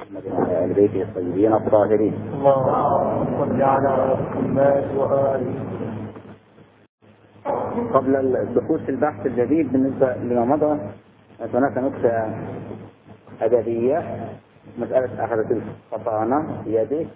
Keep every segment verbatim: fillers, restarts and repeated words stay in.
محمد وعلى آل بيته الطيبين الطاهرين. اللهم صل على محمد وآله. قبل الدخول في البحث الجديد بالنسبة لما مضى، هناك نقطة أدبية، مسألة أخذت الفطانة بيده.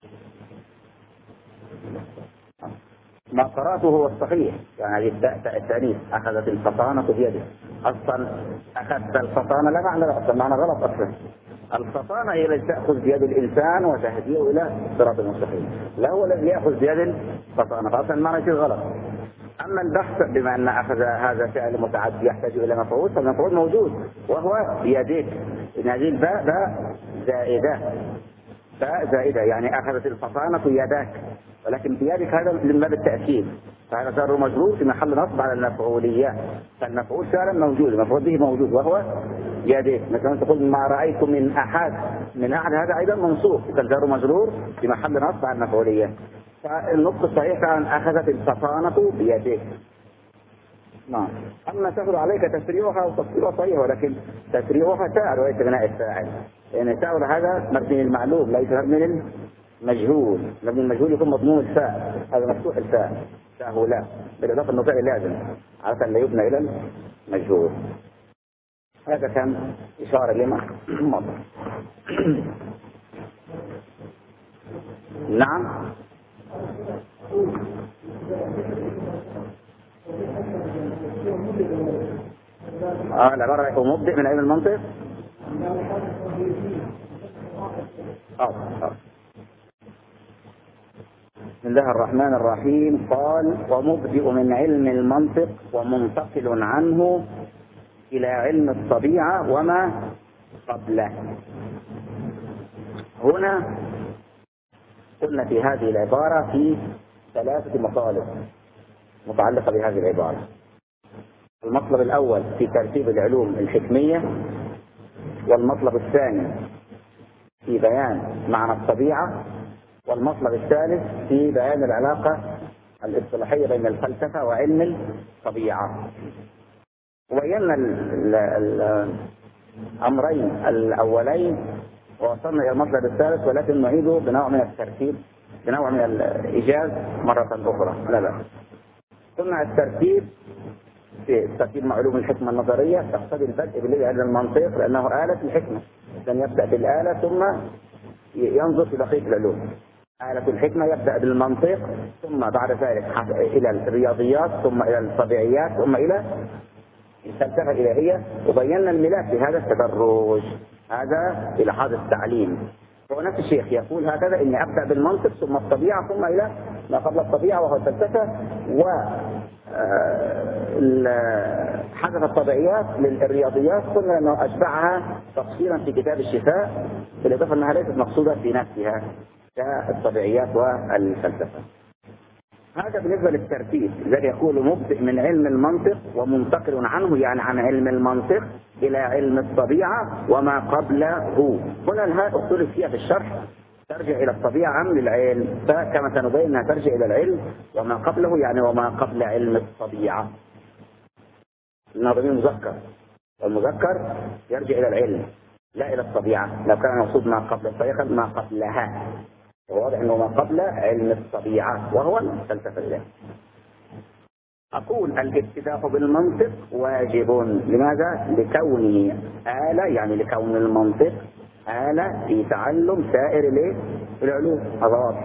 ما قرأته هو الصحيح، يعني التأنيث أخذت الفطانة بيده. أصلا أخذت الفطانة لا معنى، أصلا معنى غلط. أصلا الفطانة هي التي تأخذ بيد الإنسان وتهديه إلى صراط المستقيم، لا هو الذي يأخذ بيد الفطانة، فأصلا المعنى شيء غلط. أما البحث بما أن أخذ هذا فعل متعدي يحتاج إلى مفعول، فالمفعول موجود وهو بيديك. إن هذه الباء باء زائدة، باء زائدة يعني أخذت الفطانة يداك، ولكن بيدك هذا من باب التأكيد، فهذا جار مجرور في محل نصب على المفعولية، فالمفعول فعلا موجود، المفعول به موجود وهو بيديك. مثلا تقول ما رأيت من أحد، من أحد هذا أيضا منصوب، فالجار مجرور في محل نصب على المفعولية. فالنقطة الصحيحة أن أخذت الفطانة بيديك. نعم. أما سهل عليك تسريعها وتفصيلها صحيح، ولكن تسريعها تاء وليس بناء الفاعل، لأن تاء هذا مبني المعلوم ليس مبني المجهول. مبني المجهول يكون مضمون الفاء، هذا مفتوح الفاء سهولا، بالإضافة أنه فاعل لازم عادة لا يبنى إلى المجهول. هذا كان إشارة لما مضى. نعم. اه العبارة مبدئ من علم المنطق. اه اه بسم الله الرحمن الرحيم. قال ومبدئ من علم المنطق ومنتقل عنه إلى علم الطبيعة وما قبله. هنا قلنا في هذه العبارة في ثلاثة مطالب متعلقة بهذه العبارة. المطلب الأول في ترتيب العلوم الحكمية، والمطلب الثاني في بيان معنى الطبيعة، والمطلب الثالث في بيان العلاقة الاصطلاحية بين الفلسفة وعلم الطبيعة. وبينا الأمرين الأولين ووصلنا إلى المطلب الثالث، ولكن نعيده بنوع من الترتيب، بنوع من الإيجاز مرة أخرى. لا لا قلنا الترتيب في ترتيب معلوم الحكمة النظرية تقتضي البدء بالعلم المنطق، لأنه آلة الحكمة، لن يبدأ بالآلة ثم ينظر في بقية العلوم. آلة الحكمة يبدأ بالمنطق، ثم بعد ذلك إلى الرياضيات، ثم إلى الطبيعيات، ثم إلى الفلسفة الإلهية. وبينا الملاك بهذا التدرج، هذا إلى حاضر التعليم. هو نفس الشيخ يقول هكذا، إني أبدأ بالمنطق ثم الطبيعة ثم إلى ما قبل الطبيعة وهو الفلسفة، و حذف الطبيعيات للرياضيات. قلنا أنه أشبعها تفصيلا في كتاب الشفاء، بالإضافة أنها ليست مقصودة في نفسها كالطبيعيات والفلسفة. هذا بالنسبة للترتيب. لذلك يقول مبدئ من علم المنطق ومنتقل عنه، يعني عن علم المنطق إلى علم الطبيعة وما قبله. هنا الهاء اختلف فيها في الشرح، ترجع إلى الطبيعة أم للعلم؟ فكما سنبين أنها ترجع إلى العلم، وما قبله يعني وما قبل علم الطبيعة. الناظمين مذكر، والمذكر يرجع إلى العلم لا إلى الطبيعة. لو كان المقصود ما قبل الطبيعة ما قبلها، واضح أنه ما قبل علم الطبيعة وهو الفلسفة الإلهية. أقول الابتداء بالمنطق واجب. لماذا؟ لكونه آلة، يعني لكون المنطق آلة في تعلم سائر العلوم. هذا واضح.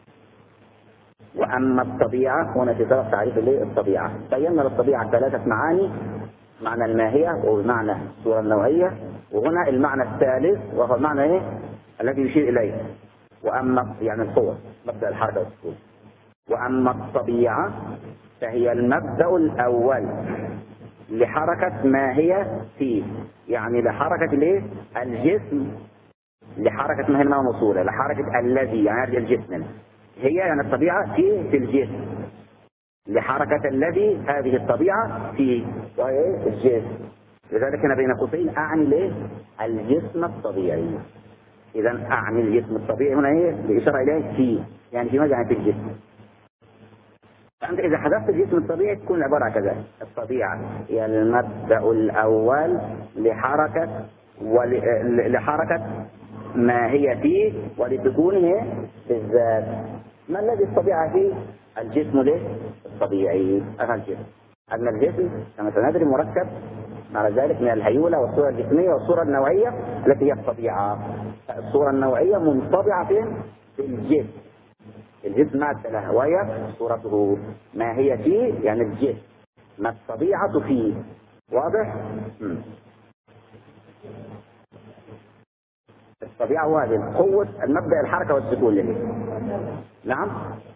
وأما الطبيعة هنا في طرف تعريف الطبيعة، بينا للطبيعة ثلاثة معاني: معنى الماهية ومعنى الصورة النوعية، وهنا المعنى الثالث وهو المعنى إيه؟ الذي يشير إليه. وأما يعني القوة، مبدأ الحركة والسكون. وأما الطبيعة فهي المبدأ الأول لحركة ما هي فيه، يعني لحركة الايه؟ الجسم، لحركة ما هي المعنى موصولة، لحركة الذي يعني الجسم، هي يعني الطبيعة في في الجسم، لحركة الذي هذه الطبيعة في الجسم. لذلك أنا بين قوسين أعني ليه؟ الجسم الطبيعي. إذا أعني الجسم الطبيعي هنا إيه؟ بإشارة إليه في، يعني في ماذا؟ يعني في الجسم. فأنت إذا حذفت الجسم الطبيعي تكون العبارة كذا: الطبيعة هي المبدأ الأول لحركة ولحركة ما هي فيه ولسكونه بالذات. ما الذي الطبيعة فيه؟ الجسم له الطبيعي. أما الجسم أن الجسم كما سندري مركب على ذلك من الهيولة والصورة الجسمية والصورة النوعية التي هي الطبيعة. الصورة النوعية منطبعة في الجسم. الجسم مادة له وهي صورته. ما هي فيه يعني الجسم، ما الطبيعة فيه. واضح؟ م. الطبيعة هو هذه قوة المبدأ الحركة والسكون له. نعم،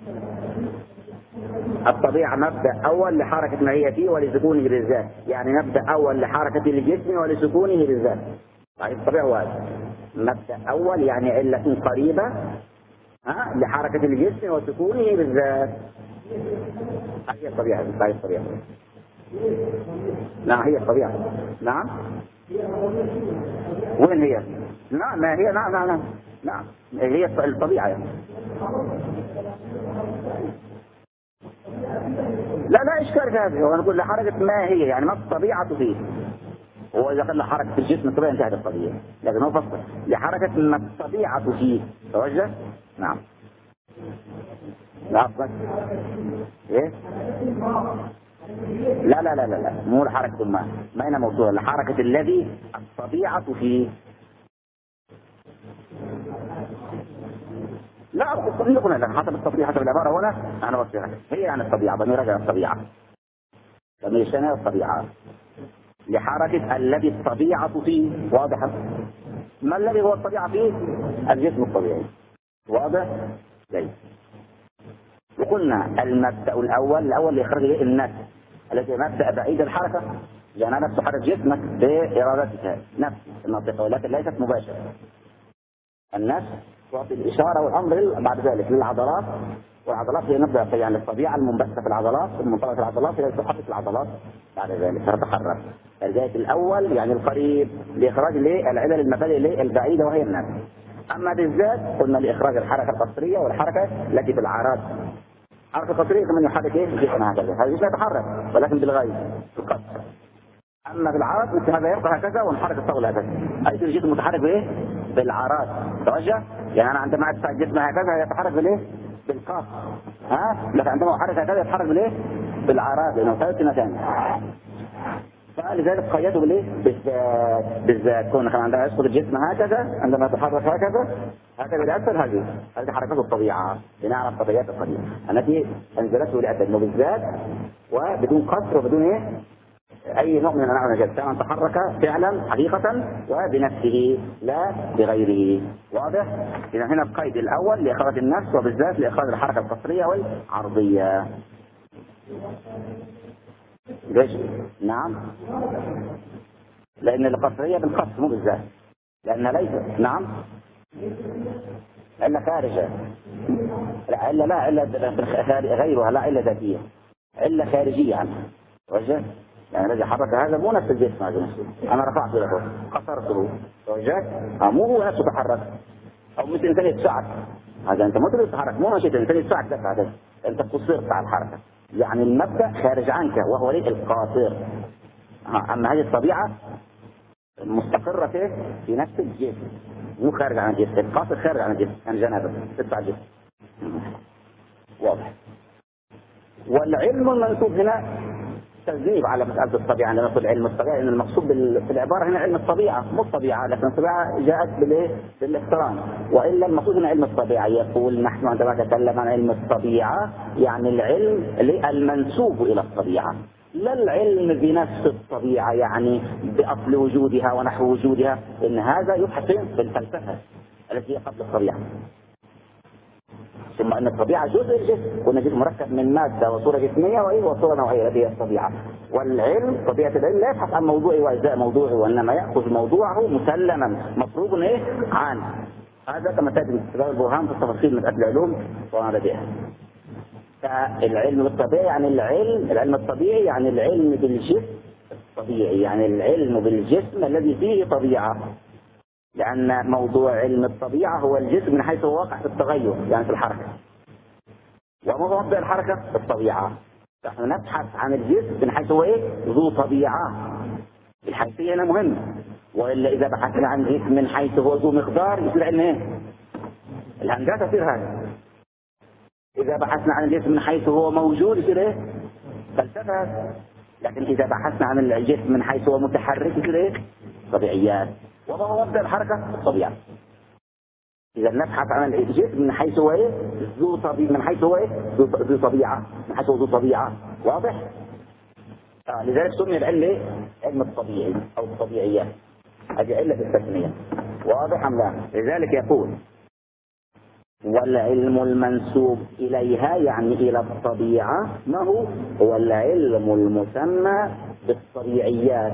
الطبيعة مبدأ أول لحركة ما هي فيه ولسكونه بالذات، يعني مبدأ أول لحركة الجسم ولسكونه بالذات. يعني الطبيعة هو هذا مبدأ أول، يعني علة قريبة ها لحركة الجسم وسكونه بالذات. هي الطبيعة. هي الطبيعة. نعم هي الطبيعة. نعم وين هي؟ نعم ما هي. نعم نعم نعم نعم هي الطبيعة يعني. لا لا إشكال في هذا. هو نقول لحركة ما هي يعني ما الطبيعة فيه. هو إذا قال حركة الجسم الطبيعي انتهت الطبيعة، لكن هو فصل لحركة ما الطبيعة فيه. توجه؟ نعم. لا بس إيه؟ لا لا لا لا لا مو لحركة ما ما هنا موضوع لحركة الذي الطبيعة فيه. لا نقول لك حسب التصريح حسب العبارة هنا أنا بصيرها هي يعني الطبيعة. ضمير رجع الطبيعة ضمير شنو الطبيعة لحركة الذي الطبيعة فيه. واضح؟ ما الذي هو الطبيعة فيه؟ الجسم الطبيعي. واضح؟ جيد. وقلنا المبدأ الأول الأول لإخراج النفس الذي مبدأ بعيد الحركة، لأن نفس تحرك جسمك بإرادتك نفس الناطقة ولكن ليست مباشرة. النفس تعطي الإشارة والأمر بعد ذلك للعضلات، والعضلات هي مبدأ يعني الطبيعة المنبثة في العضلات المنطلقة في العضلات هي تحرك العضلات بعد ذلك تتحرك. الجهة الأول يعني القريب لإخراج العلل المبادئ البعيدة وهي النفس. أما بالذات قلنا لإخراج الحركة القصرية والحركة التي في العرض. الحركة القصرية كمان يحرك إيه؟ الجسم هكذا، هذا الجسم يتحرك ولكن بالغيب في القصر. أما بالعرض مثل هذا يبقى هكذا ونحرك الطاولة هكذا. أي الجسم متحرك بإيه؟ بالعرض. توجه؟ يعني أنا عندما أدفع الجسم هكذا يتحرك بالإيه؟ بالقاف. ها؟ لكن عندما أحرك هكذا يتحرك بالإيه؟ بالعرض لأنه ثلاث مكان. فلذلك قيده بالايه؟ بالذات. بالذات كون كان عندما يسقط الجسم هكذا عندما يتحرك هكذا هكذا لأسفل هذه هذه حركته الطبيعة لنعرف طبيعة الطبيعة التي أنزلته لأسفل بالذات وبدون قصر وبدون إيه؟ أي نوع من أنواع النجاة كان تحرك فعلا حقيقة وبنفسه لا بغيره. واضح؟ إذا هنا القيد الأول لإخراج النفس وبالذات لإخراج الحركة القصرية والعرضية. ليش؟ نعم لأن القصرية بالقصر مو بالذات لأن ليس. نعم إلا خارجة لا إلا لا إلا غيرها لا إلا ذاتية إلا خارجية عنها. وجه يعني الذي حرك هذا مو نفس الجسم هذا نفسه أنا رفعته له قصرته. وجه مو هو نفسه تحرك أو مثل أنت يدفعك هذا أنت ما تقدر تتحرك مو نشيط أنت يدفعك دفع هذا أنت قصرت على الحركة يعني المبدأ خارج عنك وهو ليه القاصر. أما هذه الطبيعة مستقرة فيه في نفس الجسم مو خارج عن الجسم. القاصر خارج عن الجسم يعني جنابه تدفع الجسم. واضح؟ والعلم المنسوب هنا تذيب على مسألة الطبيعة. عندما نقول علم الطبيعة إن المقصود في العبارة هنا علم الطبيعة مو الطبيعة لكن الطبيعة جاءت بالايه؟ بالاقتران. وإلا المقصود هنا علم الطبيعة. يقول نحن عندما نتكلم عن علم الطبيعة يعني العلم المنسوب إلى الطبيعة لا العلم بنفس الطبيعة يعني بأصل وجودها ونحو وجودها. إن هذا يبحث في الفلسفة التي هي قبل الطبيعة. ثم أن الطبيعة جزء الجسم وأن الجسم مركب من مادة وصورة جسمية وإيه وصورة نوعية التي هي الطبيعة. والعلم طبيعة العلم لا يبحث عن موضوعه وأجزاء موضوعه وإنما يأخذ موضوعه مسلما مفروض إيه عنه. هذا كما تأتي من استدلال البرهان في التفاصيل من أجل العلوم وأنا بها. فالعلم بالطبيعي يعني العلم العلم الطبيعي يعني العلم بالجسم الطبيعي يعني العلم بالجسم الذي فيه طبيعة. لأن موضوع علم الطبيعة هو الجسم من حيث هو واقع في التغير يعني في الحركة. وما مبدأ الحركة الطبيعة. نحن نبحث عن الجسم من حيث هو إيه ذو طبيعة. الحيثية هنا مهمة وإلا إذا بحثنا عن جسم من حيث هو ذو مقدار يصير علم إيه؟ الهندسة تصير هذا. إذا بحثنا عن الجسم من حيث هو موجود يصير إيه؟ فلسفة. لكن إذا بحثنا عن الجسم من حيث هو متحرك يصير إيه؟ طبيعيات. وما هو مبدأ الحركة؟ الطبيعة. إذا نبحث عن الجسم من حيث هو إيه؟ ذو طبيعة، من حيث هو إيه؟ ذو طبيعة، من حيث هو ذو طبيعة. واضح؟ آه لذلك سمي العلم إيه؟ علم الطبيعي أو الطبيعيات. هذه علة التسمية. واضح أم لا؟ لذلك يقول والعلم المنسوب إليها يعني إلى الطبيعة ما هو؟ هو العلم المسمى بالطبيعيات.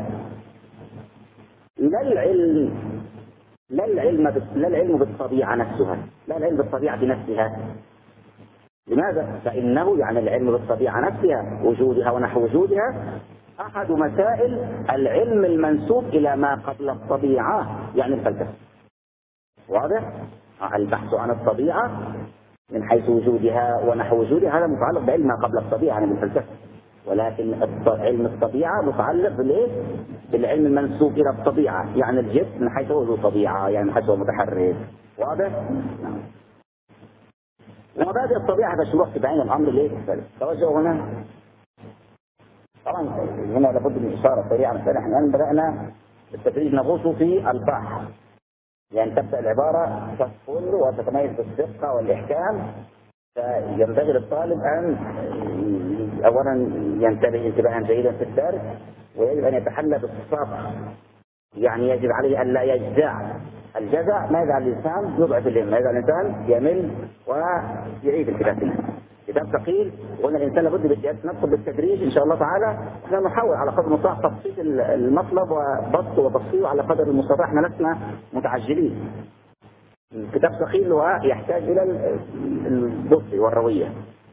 لا العلم لا العلم لا العلم بالطبيعة نفسها، لا العلم بالطبيعة بنفسها. لماذا؟ فإنه يعني العلم بالطبيعة نفسها وجودها ونحو وجودها أحد مسائل العلم المنسوب إلى ما قبل الطبيعة يعني الفلسفة. واضح؟ البحث عن الطبيعة من حيث وجودها ونحو وجودها هذا متعلق بعلم ما قبل الطبيعة يعني بالفلسفة. ولكن علم الطبيعة متعلق بالايه؟ بالعلم المنسوب إلى الطبيعة يعني الجسم من حيث هو ذو طبيعة يعني من حيث هو متحرك. واضح؟ نعم. ومبادئ الطبيعة هذا شروح في بعين الأمر ليه؟ توجهوا هنا. طبعا هنا لابد من إشارة سريعة مثلا احنا بدأنا بالتدريج نغوص في البحث. يعني تبدأ العبارة تفصل وتتميز بالدقة والإحكام. فينبغي للطالب أن أولا ينتبه انتباها جيدا في الدرس ويجب أن يتحلى بالصبر. يعني يجب عليه أن لا يجزع. الجزع ما يجعل الإنسان يضعف الهمة، ما يجعل الإنسان يمل ويعيد الكتاب. كتاب ثقيل وأن الإنسان لابد ندخل بالتدريج إن شاء الله تعالى. احنا نحاول على قدر المستطاع تبسيط المطلب وبسطه وتفصيله على قدر المستطاع. احنا لسنا متعجلين. الكتاب ثقيل ويحتاج إلى البسط والروية.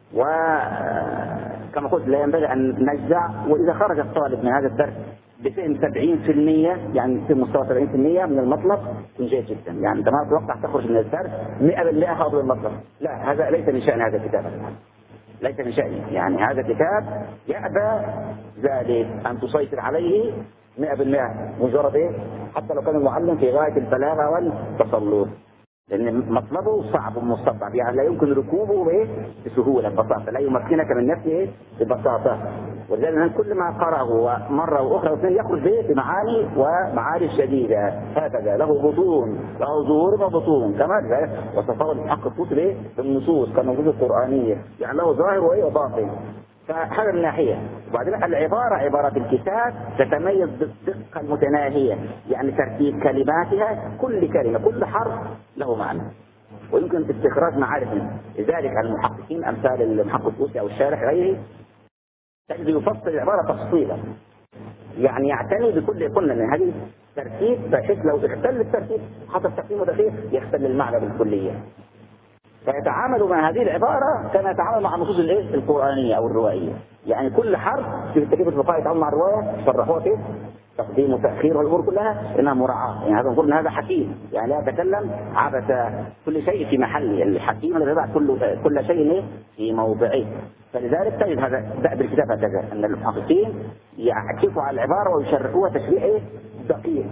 وكما قلت لا ينبغي أن نجزع. وإذا خرج الطالب من هذا الدرس بفهم سبعين بالمئة يعني في مستوى سبعين بالمئة من المطلب يكون جيد جدا. يعني أنت ما تتوقع تخرج من الدرس مئة بالمئة حاضر المطلب. لا، هذا ليس من شأن هذا الكتاب. ليس من شأنه. يعني هذا الكتاب يأبى ذلك أن تسيطر عليه مئة بالمئة مجرد إيه؟ حتى لو كان المعلم في غاية البلاغة والتسلط. لأن مطلبه صعب ومستصعب. يعني لا يمكن ركوبه إيه؟ بسهولة ببساطة. لا يمكنك من نفسه إيه؟ ببساطة. ولذلك كل ما قرأه مرة وأخرى واثنين يخرج به بمعاني ومعارف شديدة. هكذا له بطون، له ظهور وبطون كما وتصور الحق الكتب إيه؟ بالنصوص كالنصوص القرآنية. يعني له ظاهر وإيه وباطن. فهذا من ناحية. وبعدين العبارة عبارة الكتاب تتميز بالدقة المتناهية. يعني ترتيب كلماتها كل كلمة كل حرف له معنى ويمكن استخراج معارف منه. لذلك المحققين أمثال المحقق الطوسي أو الشارح غيره تجد يفصل العبارة تفصيلا. يعني يعتني بكل قلنا من هذه ترتيب بحيث لو اختل الترتيب حتى التقسيم ودقيق يختل المعنى بالكلية. فيتعامل مع هذه العبارة كما يتعامل مع النصوص الايه القرآنية أو الروائية. يعني كل حرف في التكييف الفقهي يتعامل مع الرواية شرحوها كيف تقديم وتأخير والأمور كلها إنها مراعاة. يعني هذا نقول إن هذا حكيم. يعني لا يتكلم عبث. كل شيء في محله. الحكيم الذي يضع كل كل شيء في موضعه. فلذلك تجد هذا دأب الكتاب هكذا أن المحققين يعكفوا على العبارة ويشرحوها تشريع دقيق.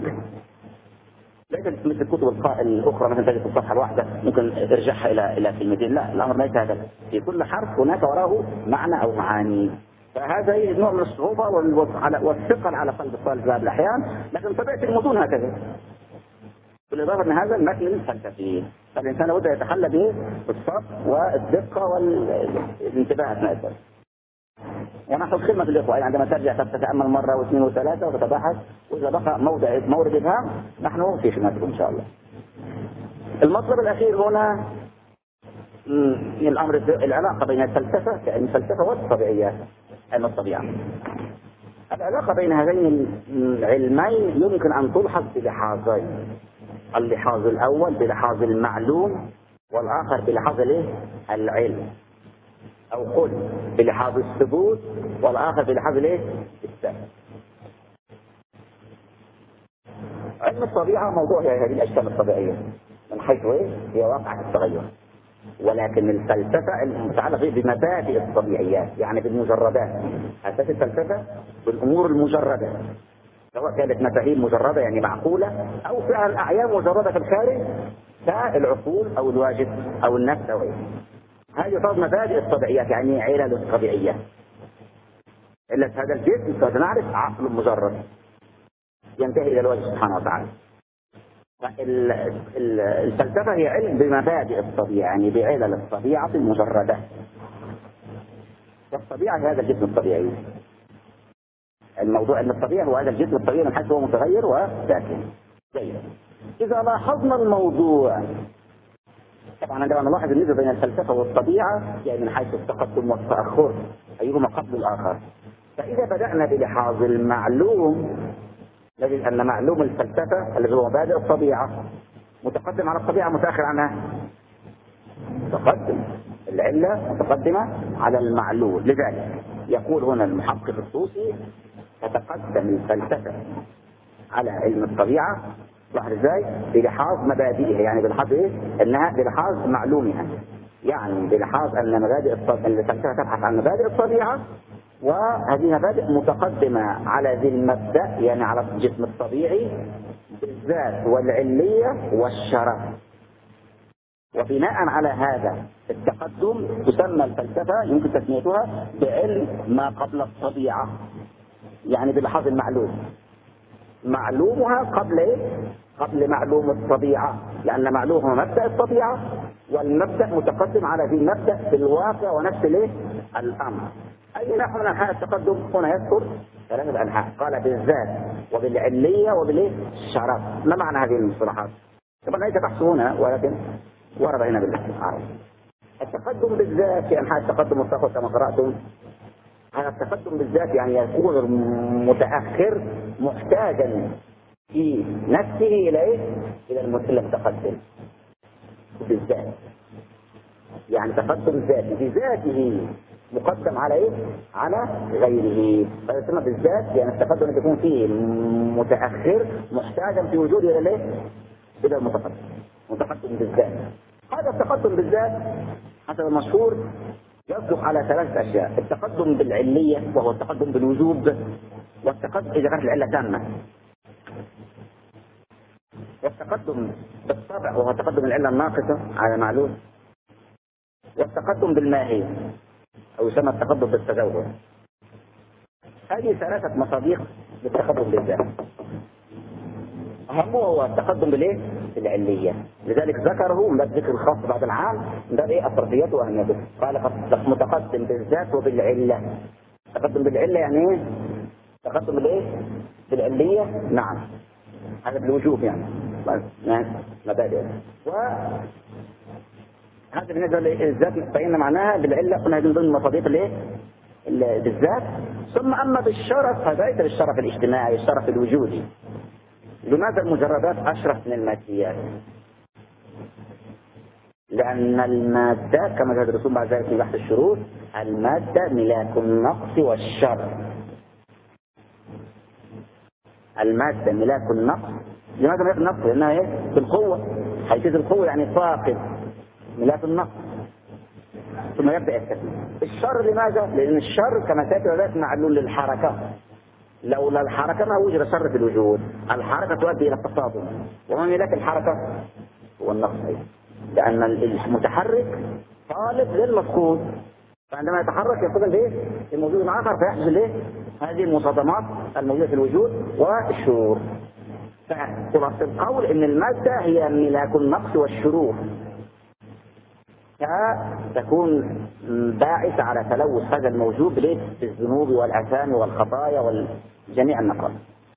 ليس مثل الكتب الأخرى مثلا تجد في الصفحة الواحدة ممكن ارجعها إلى إلى كلمتين. لا، الأمر ليس هكذا. في كل حرف هناك وراه معنى أو معاني. فهذا نوع من الصعوبة والثقل على قلب الطالب في بعض الأحيان. لكن طبيعة المتون هكذا. بالإضافة أن هذا المتن الفلسفي. فالإنسان لابد يتحلى به بالصبر والدقة والانتباه أثناء الدرس. ونحن خدمة الإخوة يعني عندما ترجع تتأمل مرة واثنين وثلاثة وتتباحث وإذا بقى موضع مورد إفهام نحن في خدمتكم إن شاء الله. المطلب الأخير هنا الأمر العلاقة بين الفلسفة يعني الفلسفة والطبيعيات علم الطبيعة. العلاقة بين هذين العلمين يمكن أن تلحظ بلحاظين. اللحاظ الأول بلحاظ المعلوم والآخر بلحاظ العلم. أو قل بلحاظ الثبوت والآخر بلحاظ الايه؟ الثبات. علم الطبيعة موضوع هذه الأجسام الطبيعية من حيث ايه؟ هي واقعة التغير. ولكن الفلسفة المتعلقة بمبادئ الطبيعيات يعني بالمجردات. أساس الفلسفة بالأمور المجردة. سواء كانت مفاهيم مجردة يعني معقولة أو فعلا أعيان مجردة في الخارج كالعقول أو الواجب أو النفس أو إيه. هذه تعتبر مبادئ الطبيعيات يعني علل الطبيعيات. إلا هذا الجسم سوف نعرف عقل مجرد ينتهي إلى الواجب سبحانه وتعالى. الفلسفة هي علم بمبادئ الطبيعة يعني بعلل الطبيعة المجردة. والطبيعة هذا الجسم الطبيعي. الموضوع أن الطبيعة هو هذا الجسم الطبيعي من حيث هو متغير وساكن. جيد. إذا لاحظنا الموضوع طبعا عندما نلاحظ النسبة بين الفلسفة والطبيعة يعني من حيث التقدم والتأخر أيهما قبل الآخر. فإذا بدأنا بلحاظ المعلوم نجد أن معلوم الفلسفة الذي هو مبادئ الطبيعة متقدم على الطبيعة متأخر عنها. متقدم العلة متقدمة على المعلول. لذلك يقول هنا المحقق الطوسي تتقدم الفلسفة على علم الطبيعة. لاحظ ازاي؟ بلحاظ مبادئها يعني بلحاظ ايه؟ انها بلحاظ معلومها يعني بلحاظ ان مبادئ الفلسفة تبحث عن مبادئ الطبيعة وهذه مبادئ متقدمة على ذي المبدأ يعني على الجسم الطبيعي بالذات والعلية والشرف. وبناء على هذا التقدم تسمى الفلسفة يمكن تسميتها بعلم ما قبل الطبيعة يعني بلحاظ المعلوم. معلومها قبل ايه؟ قبل معلوم الطبيعة لأن معلومها مبدأ الطبيعة والمبدأ متقدم على ذي المبدأ في الواقع ونفس الايه؟ الأمر. أي نحو من أنحاء التقدم هنا يذكر ثلاثة أنحاء قال بالذات وبالعلية وبالشرف. ما معنى هذه المصطلحات؟ طبعا ليس بحث هنا ولكن ورد هنا بالعربي. التقدم بالذات في أنحاء التقدم والتأخر كما قرأتم هذا التقدم بالذات يعني يكون المتأخر محتاجا في نفسه إلى إيه؟ إلى المتقدم بالذات يعني تقدم ذاتي بذاته مقدم على ايه؟ على غيره. فيسمى بالذات يعني التقدم اللي يكون فيه متأخر محتاجا في وجوده الى ايه؟ الى المتقدم. متقدم بالذات. هذا التقدم بالذات حسب المشهور يصدق على ثلاث اشياء. التقدم بالعلية وهو التقدم بالوجوب والتقدم اذا كانت العلة تامة. والتقدم بالطبع وهو تقدم العلة الناقصة على معلوم. والتقدم بالماهية أو يسمى التقدم بالتجوز. هذه ثلاثة مصادق للتقدم بالذات. أهمه هو التقدم بالإيه؟ بالعلية. لذلك ذكره من الذكر الخاص بعد العام من باب إيه؟ أطرافيته وأهميته. قال قد متقدم بالذات وبالعلة. التقدم بالعلة يعني إيه؟ التقدم بالإيه؟ بالعلية نعم. هذا بالوجوب يعني. مبادئ. و هذا بالنسبة للذات فإن معناها بالعلة قلنا هذه من ضمن مصادق الايه؟ بالذات. ثم أما بالشرف فذلك الشرف الاجتماعي الشرف الوجودي. لماذا المجردات أشرف من الماديات؟ لأن المادة كما تدرسون بعد ذلك في بحث الشروط المادة ملاك النقص والشر. المادة ملاك النقص. لماذا ملاك النقص؟ لأنها ايه؟ بالقوة. حيث القوة يعني فاقد ملاك النقص. ثم يبدأ التكليف. الشر لماذا؟ لأن الشر كما سيأتي ذلك معلول للحركة. لولا الحركة ما وجد شر في الوجود. الحركة تؤدي إلى التصادم. وما ملاك الحركة؟ هو النقص. لأن المتحرك طالب للمفقود. فعندما يتحرك يقتضي الايه؟ الموجود الآخر فيحدث الايه؟ هذه المصادمات الموجودة في الوجود والشرور. فخلاصة القول إن المادة هي ملاك النقص والشرور. تكون باعثة على تلوث هذا الموجود بالذنوب والآثام والخطايا وجميع النقائص.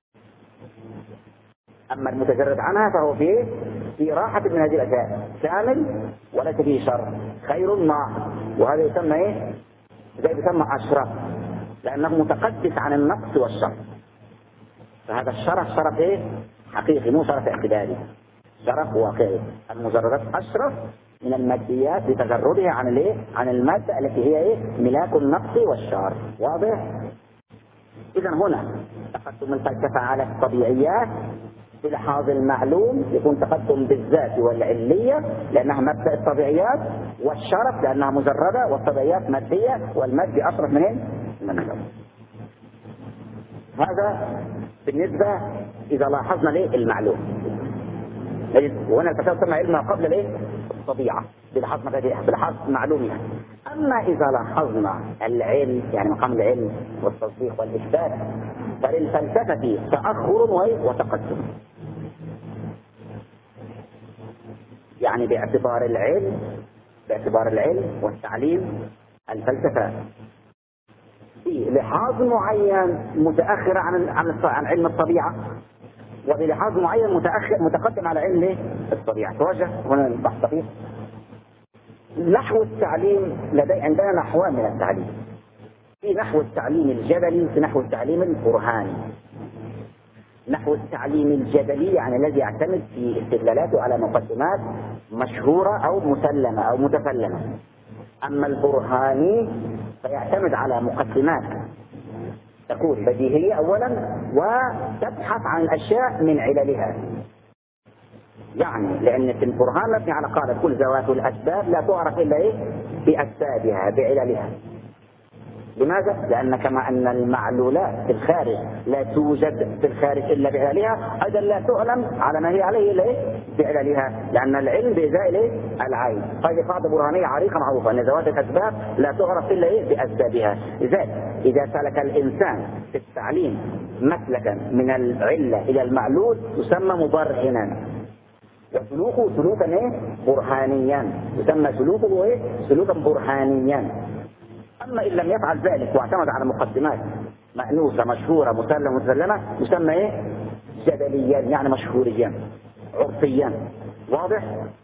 أما المتجرد عنها فهو في في راحة من هذه الأشياء كامل وليس فيه شر خير ما. وهذا يسمى إيه؟ هذا يسمى أشرف لأنه متقدس عن النقص والشر. فهذا الشرف شرف إيه؟ حقيقي مو شرف اعتباري. شرف واقعي. المجردات أشرف من الماديات لتجردها عن الايه؟ عن المادة التي هي ايه؟ ملاك النقص والشر. واضح؟ إذا هنا تقدم الفلسفة على الطبيعيات بلحاظ المعلوم يكون تقدم بالذات والعلية لأنها مبدأ الطبيعيات والشرف لأنها مجردة والطبيعيات مادية والمادي أشرف منين؟ من النقص. هذا بالنسبة إذا لاحظنا ليه المعلوم، وهنا الفلسفة تسمى علمها قبل ليه الطبيعة بلحظ بلحظ معلوم يعني. أما إذا لاحظنا العلم يعني مقام العلم والتصديق والإثبات فللفلسفة تأخر وتقدم. يعني باعتبار العلم باعتبار العلم والتعليم الفلسفة في لحاظ معين متأخر عن عن علم الطبيعة، وبلحاظ معين متأخر متقدم على علم الطبيعة. توجه هنا البحث دقيق. نحو التعليم لدي عندنا نحوان من التعليم، في نحو التعليم الجدلي وفي نحو التعليم البرهاني. نحو التعليم الجدلي يعني الذي يعتمد في استدلالاته على مقدمات مشهورة أو مسلمة أو متسلمة. أما البرهاني فيعتمد على مقدمات تكون بديهية أولا وتبحث عن الأشياء من عللها. يعني لأن في البرهان مبني على قاعدة كل ذوات الأسباب لا تعرف إلا إيه بأسبابها بعللها. لماذا؟ لأن كما أن المعلولات في الخارج لا توجد في الخارج إلا بعللها، أيضا لا تعلم على ما هي عليه إلا إيه بعللها، لأن العلم بإزاء إيه العين. هذه قاعدة برهانية عريقة معروفة أن ذوات الأسباب لا تعرف إلا إيه بأسبابها. لذلك إذا سلك الإنسان في التعليم مسلكا من العلة إلى المعلول يسمى مبرهنا، وسلوكه سلوكا إيه برهانيا، يسمى سلوكه إيه سلوكا برهانيا. أما إن لم يفعل ذلك واعتمد على مقدمات مأنوسة مشهورة مسلمة مسلمة يسمى إيه جدليا، يعني مشهوريا عرفيا. واضح؟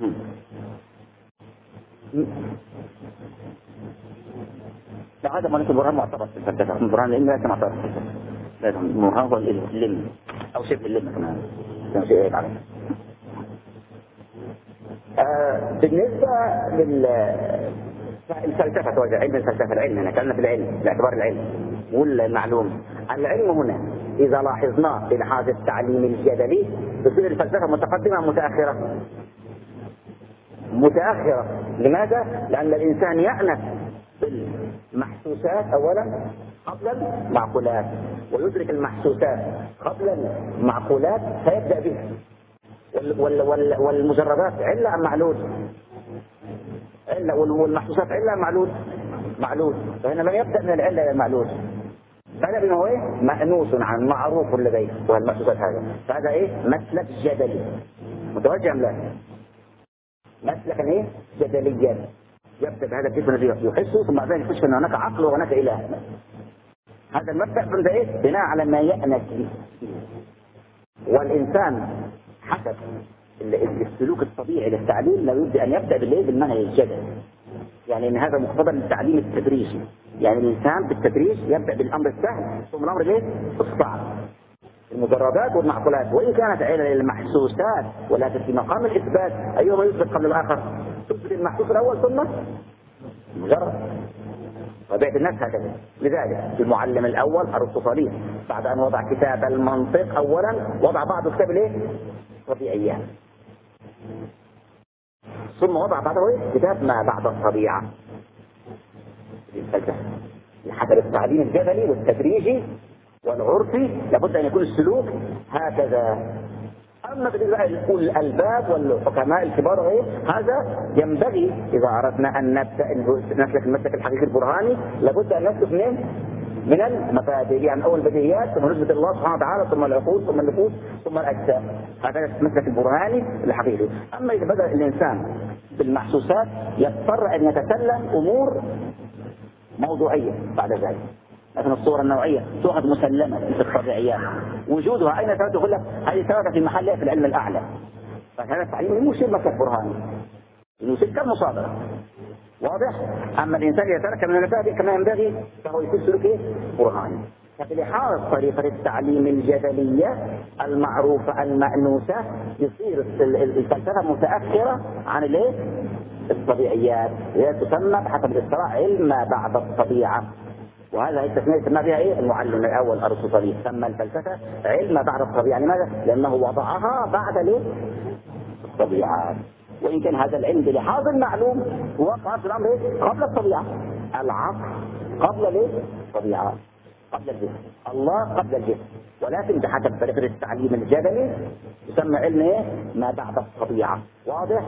لا هذا ما نقول برهان معتبر في الفلسفة، برهان لأنه ليس معتبر في الفلسفة، لازم برهان هو اللم أو شبه اللم كمان كما شيء يفعل. آه بالنسبة لل الفلسفة توجه علم الفلسفة العلم هنا كلنا في العلم باعتبار العلم والمعلوم. العلم هنا إذا لاحظناه بلحاظ التعليم الجدلي تصير الفلسفة متقدمة متأخرة. متأخرة لماذا؟ لأن الإنسان يأنس بالمحسوسات أولا قبل المعقولات، ويدرك المحسوسات قبل المعقولات فيبدأ بها. وال وال والمجردات علة أم معلول؟ علة، والمحسوسات علة معلول معلول. فهنا لم يبدأ من العلة إلى المعلول، بدأ بما هو إيه مأنوس عن معروف لديه والمحسوسات هذا. فهذا إيه مسلك جدلي متوجه لا مسلكا إيه جدليا، يبدأ بهذا الجسم الذي يحسه ثم بعدين يكتشف أن هناك عقل وهناك إله. هذا المبدأ من إيه بناء على ما يأنس به. والإنسان حسب السلوك الطبيعي للتعليم لا يبدأ أن يبدأ بالإيه بالمنهج الجدلي، يعني ان هذا مقتضى للتعليم التدريجي. يعني الانسان بالتدريج يبدا بالامر السهل ثم الامر الايه الصعب. المجردات والمعقولات وان كانت علل للمحسوسات ولكن في مقام الاثبات ايهما يثبت قبل الاخر؟ تثبت المحسوس الاول ثم المجرد. طبيعه الناس هكذا. لذلك المعلم الاول ارسطو بعد ان وضع كتاب المنطق اولا وضع بعض كتاب الايه الطبيعيات، ثم وضع بعده كتاب ما بعد الطبيعة الفلسفة. حسب التعليم الجدلي والتدريجي والعرفي لابد أن يكون السلوك هكذا. أما بالنسبة لأولي الألباب والحكماء الكبار غير هذا ينبغي إذا أردنا أن نبدأ نسلك المسلك الحقيقي البرهاني لابد أن نسلك من من المبادئ، يعني أول بديهيات ثم نثبت الله سبحانه وتعالى ثم العقول ثم النفوس ثم الأجسام. هذا المسلك البرهاني الحقيقي. أما إذا بدأ الإنسان بالمحسوسات يضطر أن يتسلم أمور موضوعية بعد ذلك. مثلا الصورة النوعية تؤخذ مسلمة في الطبيعيات، وجودها أين ثبت؟ يقول لك هذه ثبتت في محلها في العلم الأعلى. فهذا التعليم مو شيء مسلك برهاني، يصير كالمصادرة. واضح؟ أما الإنسان إذا ترك من المبادئ كما ينبغي فهو يكون سلوكه برهاني. فبلحاظ طريقة التعليم الجدلية المعروفة المأنوسة يصير الفلسفة متأخرة عن الايه؟ الطبيعيات، هي تسمى بحسب الاصطلاح علم ما بعد الطبيعة. وهذا التسمية يسمى بها ايه؟ المعلم الأول ارسطو سمى الفلسفة علم ما بعد الطبيعة. لماذا؟ لأنه وضعها بعد الايه؟ الطبيعة. وإن كان هذا العلم بلحاظ المعلوم هو قاصد الأمر قبل الطبيعة، العقل قبل الايه؟ الطبيعة. قبل الجسم، الله قبل الجسم، ولكن بحسب طريقة التعليم الجدلي يسمى علم ايه؟ ما بعد الطبيعة. واضح؟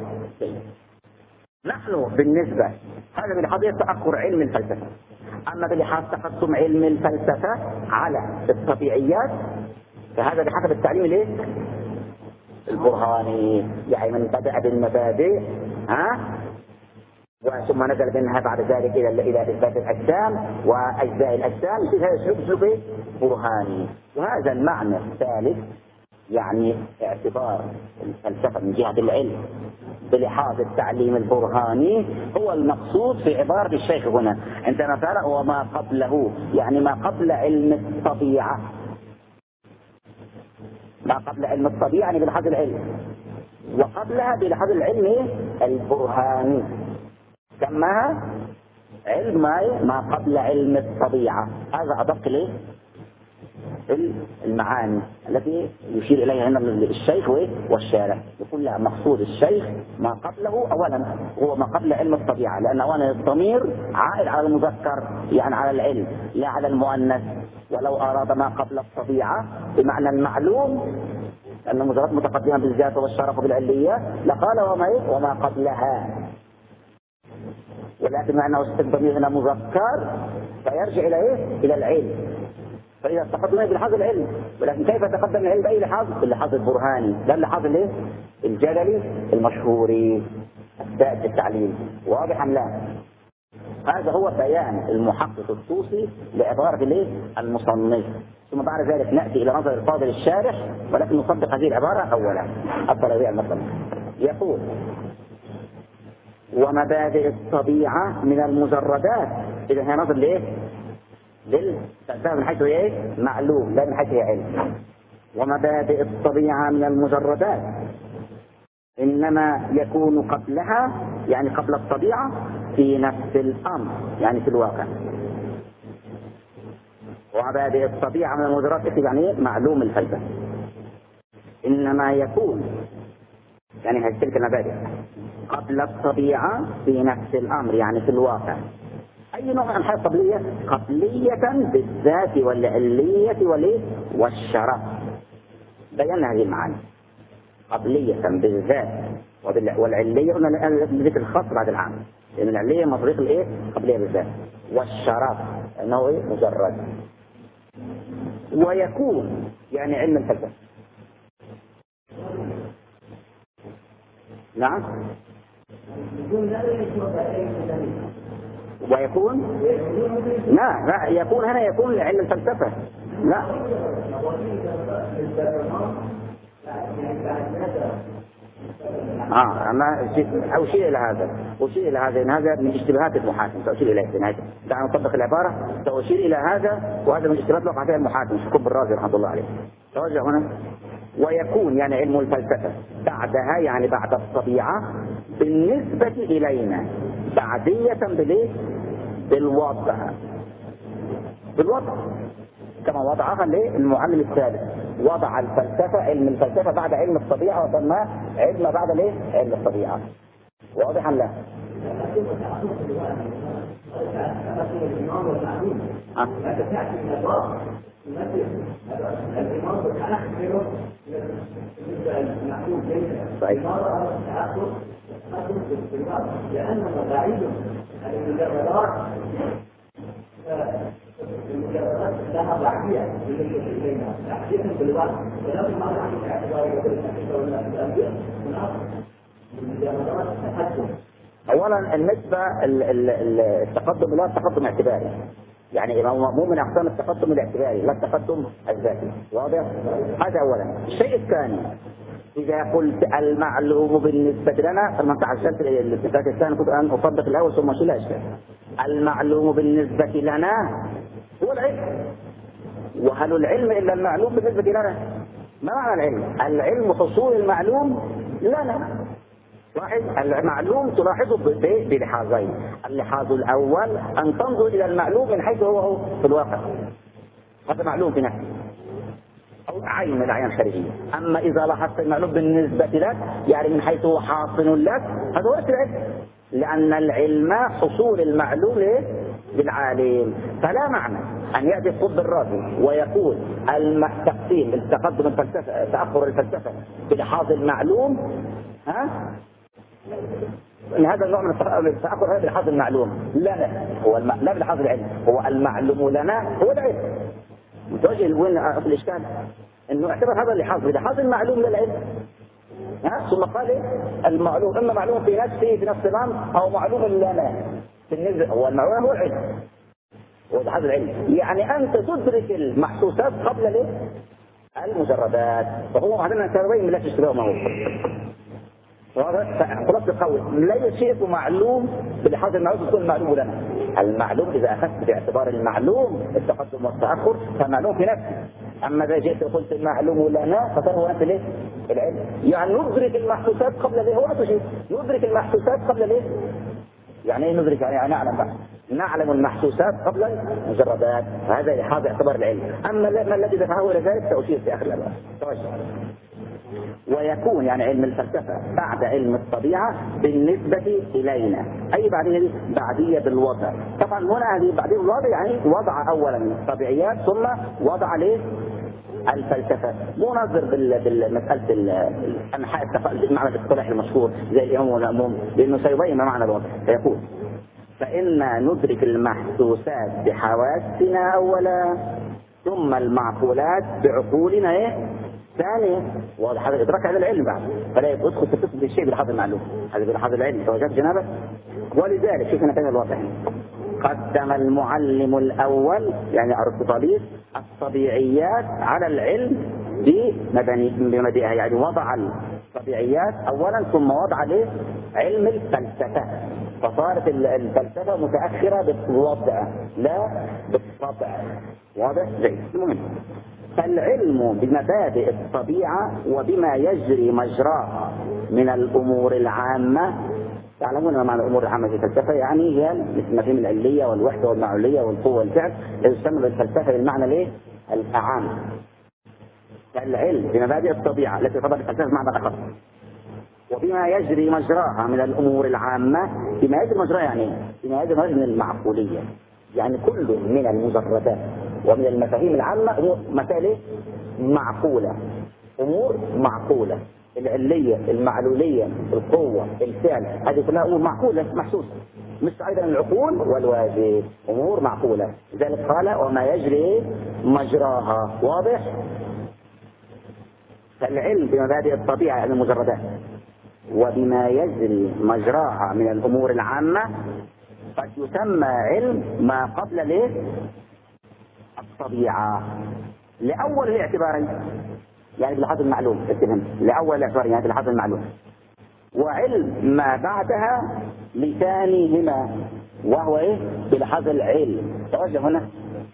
نحن بالنسبة هذا بلحاظ تأخر علم الفلسفة، أما بلحاظ تقدم علم الفلسفة على الطبيعيات فهذا بحسب التعليم الايه؟ البرهاني، يعني من بدأ بالمبادئ ها وثم نزل منها بعد ذلك الى الى اثبات الاجسام واجزاء الاجسام، هذا اسلوب برهاني. وهذا المعنى الثالث يعني اعتبار الفلسفه من جهه العلم بلحاظ التعليم البرهاني هو المقصود في عباره الشيخ هنا عندما قال وما قبله، يعني ما قبل علم الطبيعه، ما قبل علم الطبيعه يعني بلحاظ العلم، وقبلها بلحاظ العلم البرهاني سماها علم ما قبل علم الطبيعة. هذا أدق ليه المعاني التي يشير إليها هنا الشيخ والشارع، يقول لا مقصود الشيخ ما قبله أولا هو ما قبل علم الطبيعة، لأن أولا الضمير عائد على المذكر يعني على العلم لا على المؤنث، ولو أراد ما قبل الطبيعة بمعنى المعلوم أن مجرد متقدمة بالذات والشرف بالعلية لقال وما وما قبلها، ولكن مع أنه الضمير هنا مذكر فيرجع إلى إيه؟ إلى العلم. فإذا تقدم بلحاظ العلم، ولكن كيف تقدم العلم بأي لحاظ؟ باللحاظ البرهاني، لا اللحاظ الإيه؟ الجدلي المشهوري السائد في التعليم. واضح أم لا؟ هذا هو بيان المحقق الطوسي لعبارة الإيه؟ المصنف. ثم بعد ذلك نأتي إلى نظر الفاضل الشارح، ولكن نطبق هذه العبارة أولا. أفضل هذه المطلب يقول ومبادئ الطبيعة من المجردات. إذا هي نظر لإيه؟ للفلسفة من حيث هي إيه؟ معلوم، لا من حيث هي علم. ومبادئ الطبيعة من المجردات إنما يكون قبلها يعني قبل الطبيعة في نفس الأمر يعني في الواقع. ومبادئ الطبيعة من المجردات يعني إيه؟ معلوم الفلسفة. إنما يكون يعني هذه تلك المبادئ قبل الطبيعة في نفس الأمر يعني في الواقع. أي نوع من أنحاء القبلية؟ قبلية بالذات والعلية والشرف. بينا هذه المعاني قبلية بالذات والعلية، قلنا ذكر الخاص بعد العام لأن العلية مطريق الإيه؟ قبلية بالذات، والشرف أنه إيه؟ مجرد. ويكون يعني علم الفلسفة. نعم. ويكون لا لا يكون هنا يكون لعلم الفلسفة لا اه اما اشير الى هذا اشير الى هذا ان هذا من اشتباهات المحاكم ساشير اليه في نهاية. دعنا نطبق العبارة ساشير الى هذا، وهذا من اشتباهات وقع فيها المحاكم شكوب الرازي رحمه الله عليه. توجه هنا ويكون يعني علم الفلسفة بعدها يعني بعد الطبيعة بالنسبة إلينا بعدية بالإيه؟ بالوضع بالوضع كما وضعها المعلم الثالث، وضع الفلسفة علم الفلسفة بعد علم الطبيعة وسماه علم بعد الايه؟ علم الطبيعة. واضح لا؟ أه. صحيح. لأنه بعيد عن المجردات المجردات لها بعدية بالنسبة إلينا بعدية بالوقت، ولكن ما نحن باعتبار الأنبياء من أصل المجردات تقدم. أولا النسبة التقدم لا التقدم اعتباري، يعني مو من أقسام التقدم الاعتباري لا التقدم الذاتي. واضح؟ هذا أولا. الشيء الثاني إذا قلت المعلوم بالنسبة لنا فما تعجلت الاتفاق الثاني كنت أن أطبق الأول ثم أشيل أشياء. المعلوم بالنسبة لنا هو العلم، وهل العلم إلا المعلوم بالنسبة لنا؟ ما معنى العلم؟ العلم حصول المعلوم لنا. واحد المعلوم تلاحظه بلحاظين، اللحاظ الأول أن تنظر إلى المعلوم من حيث هو, هو في الواقع، هذا معلوم في نفسه. عين العين الخارجية. أما إذا لاحظت المعلوم بالنسبة لك يعني من حيث هو حاصل لك هذا هو العلم، لأن العلم حصول المعلوم بالعالم. فلا معنى أن يأتي الطب الرازي ويقول التقسيم التقدم الفلسفة تأخر الفلسفة بلحاظ المعلوم، ها ان هذا النوع من التأخر هذا بلحاظ المعلوم. لا هو الم... لا بلحاظ العلم، هو المعلوم لنا هو العلم. متوجه وين في الإشكال؟ انه اعتبر هذا اللحاظ بلحاظ المعلوم للعلم، ها ثم قال المعلوم اما معلوم في نفسه في نفس الامر او معلوم لنا بالنسبه هو المعلوم هو العلم، هو بلحاظ العلم. يعني انت تدرك المحسوسات قبل ليه المجردات، فهو معلوم الكهربائي لا تشتبه معه. خلاص القول لا شيء معلوم بلحاظ المعلوم يكون معلوم لنا. المعلوم إذا أخذت باعتبار المعلوم التقدم والتأخر فمعلوم في نفسه. أما إذا جئت وقلت المعلوم لنا فهو نفس ليه العلم. يعني ندرك المحسوسات قبل ليه، هو نفس شيء ندرك المحسوسات قبل ليه. يعني ايه ندرك؟ يعني نعلم بقى. نعلم المحسوسات قبل المجردات، هذا لحاظ اعتبار العلم. أما ما الذي دفعه إلى ذلك سأشير في آخر الأبواب. ويكون يعني علم الفلسفة بعد علم الطبيعة بالنسبة إلينا، أي بعدية بعدية بالوضع. طبعا هنا هذه بعدية بالوضع يعني وضع أولا الطبيعيات ثم وضع ليه الفلسفة. مو نظر بالمسألة الأنحاء المعنى الاصطلاحي المشهور زي الإمام والمأموم، لأنه سيبين ما معنى الوضع. فيقول فإنا ندرك المحسوسات بحواسنا أولا ثم المعقولات بعقولنا إيه ثاني. واضح هذا الإدراك هذا العلم بعد، فلا يدخل في قسم الشيء بلحاظ المعلوم، هذا بلحاظ العلم توجد جنابه. ولذلك شوفنا كيف الواضح قدم المعلم الأول يعني أرسطاليس الطبيعيات على العلم بمبادئها، يعني وضع الطبيعيات أولا ثم وضع له علم الفلسفة، فصارت الفلسفة متأخرة بالوضع لا بالطبع. واضح زي المهم. فالعلم بمبادئ الطبيعة وبما يجري مجراه من الأمور العامة. تعلمون ما معنى الأمور العامة في الفلسفة؟ يعني هي مفاهيم العلية والوحدة والمعلولية والقوة والفعل، يسمى بالفلسفة بالمعنى ليه الأعام. فالعلم بمبادئ الطبيعة التي تفضل الفلسفة بمعنى آخر وبما يجري مجراها من الأمور العامة. بما يجري مجراها يعني بما يجري مجراها من المعقولية، يعني كل من المجردات ومن المفاهيم العامة أمور مسائل معقولة، أمور معقولة، العلية المعلولية القوة الفعل هذه كلها أمور معقولة محسوسة، مش أيضا العقول والواجب أمور معقولة. لذلك قال وما يجري مجراها. واضح؟ فالعلم بمبادئ الطبيعة يعني المجردات وبما يجري مجراها من الأمور العامة قد يسمى علم ما قبل ليه الطبيعة لأول الاعتبارين، يعني بلحاظ المعلوم اتهم لأول الاعتبارين يعني بلحاظ المعلوم، وعلم ما بعدها لثانيهما وهو ايه بلحاظ العلم. توجه هنا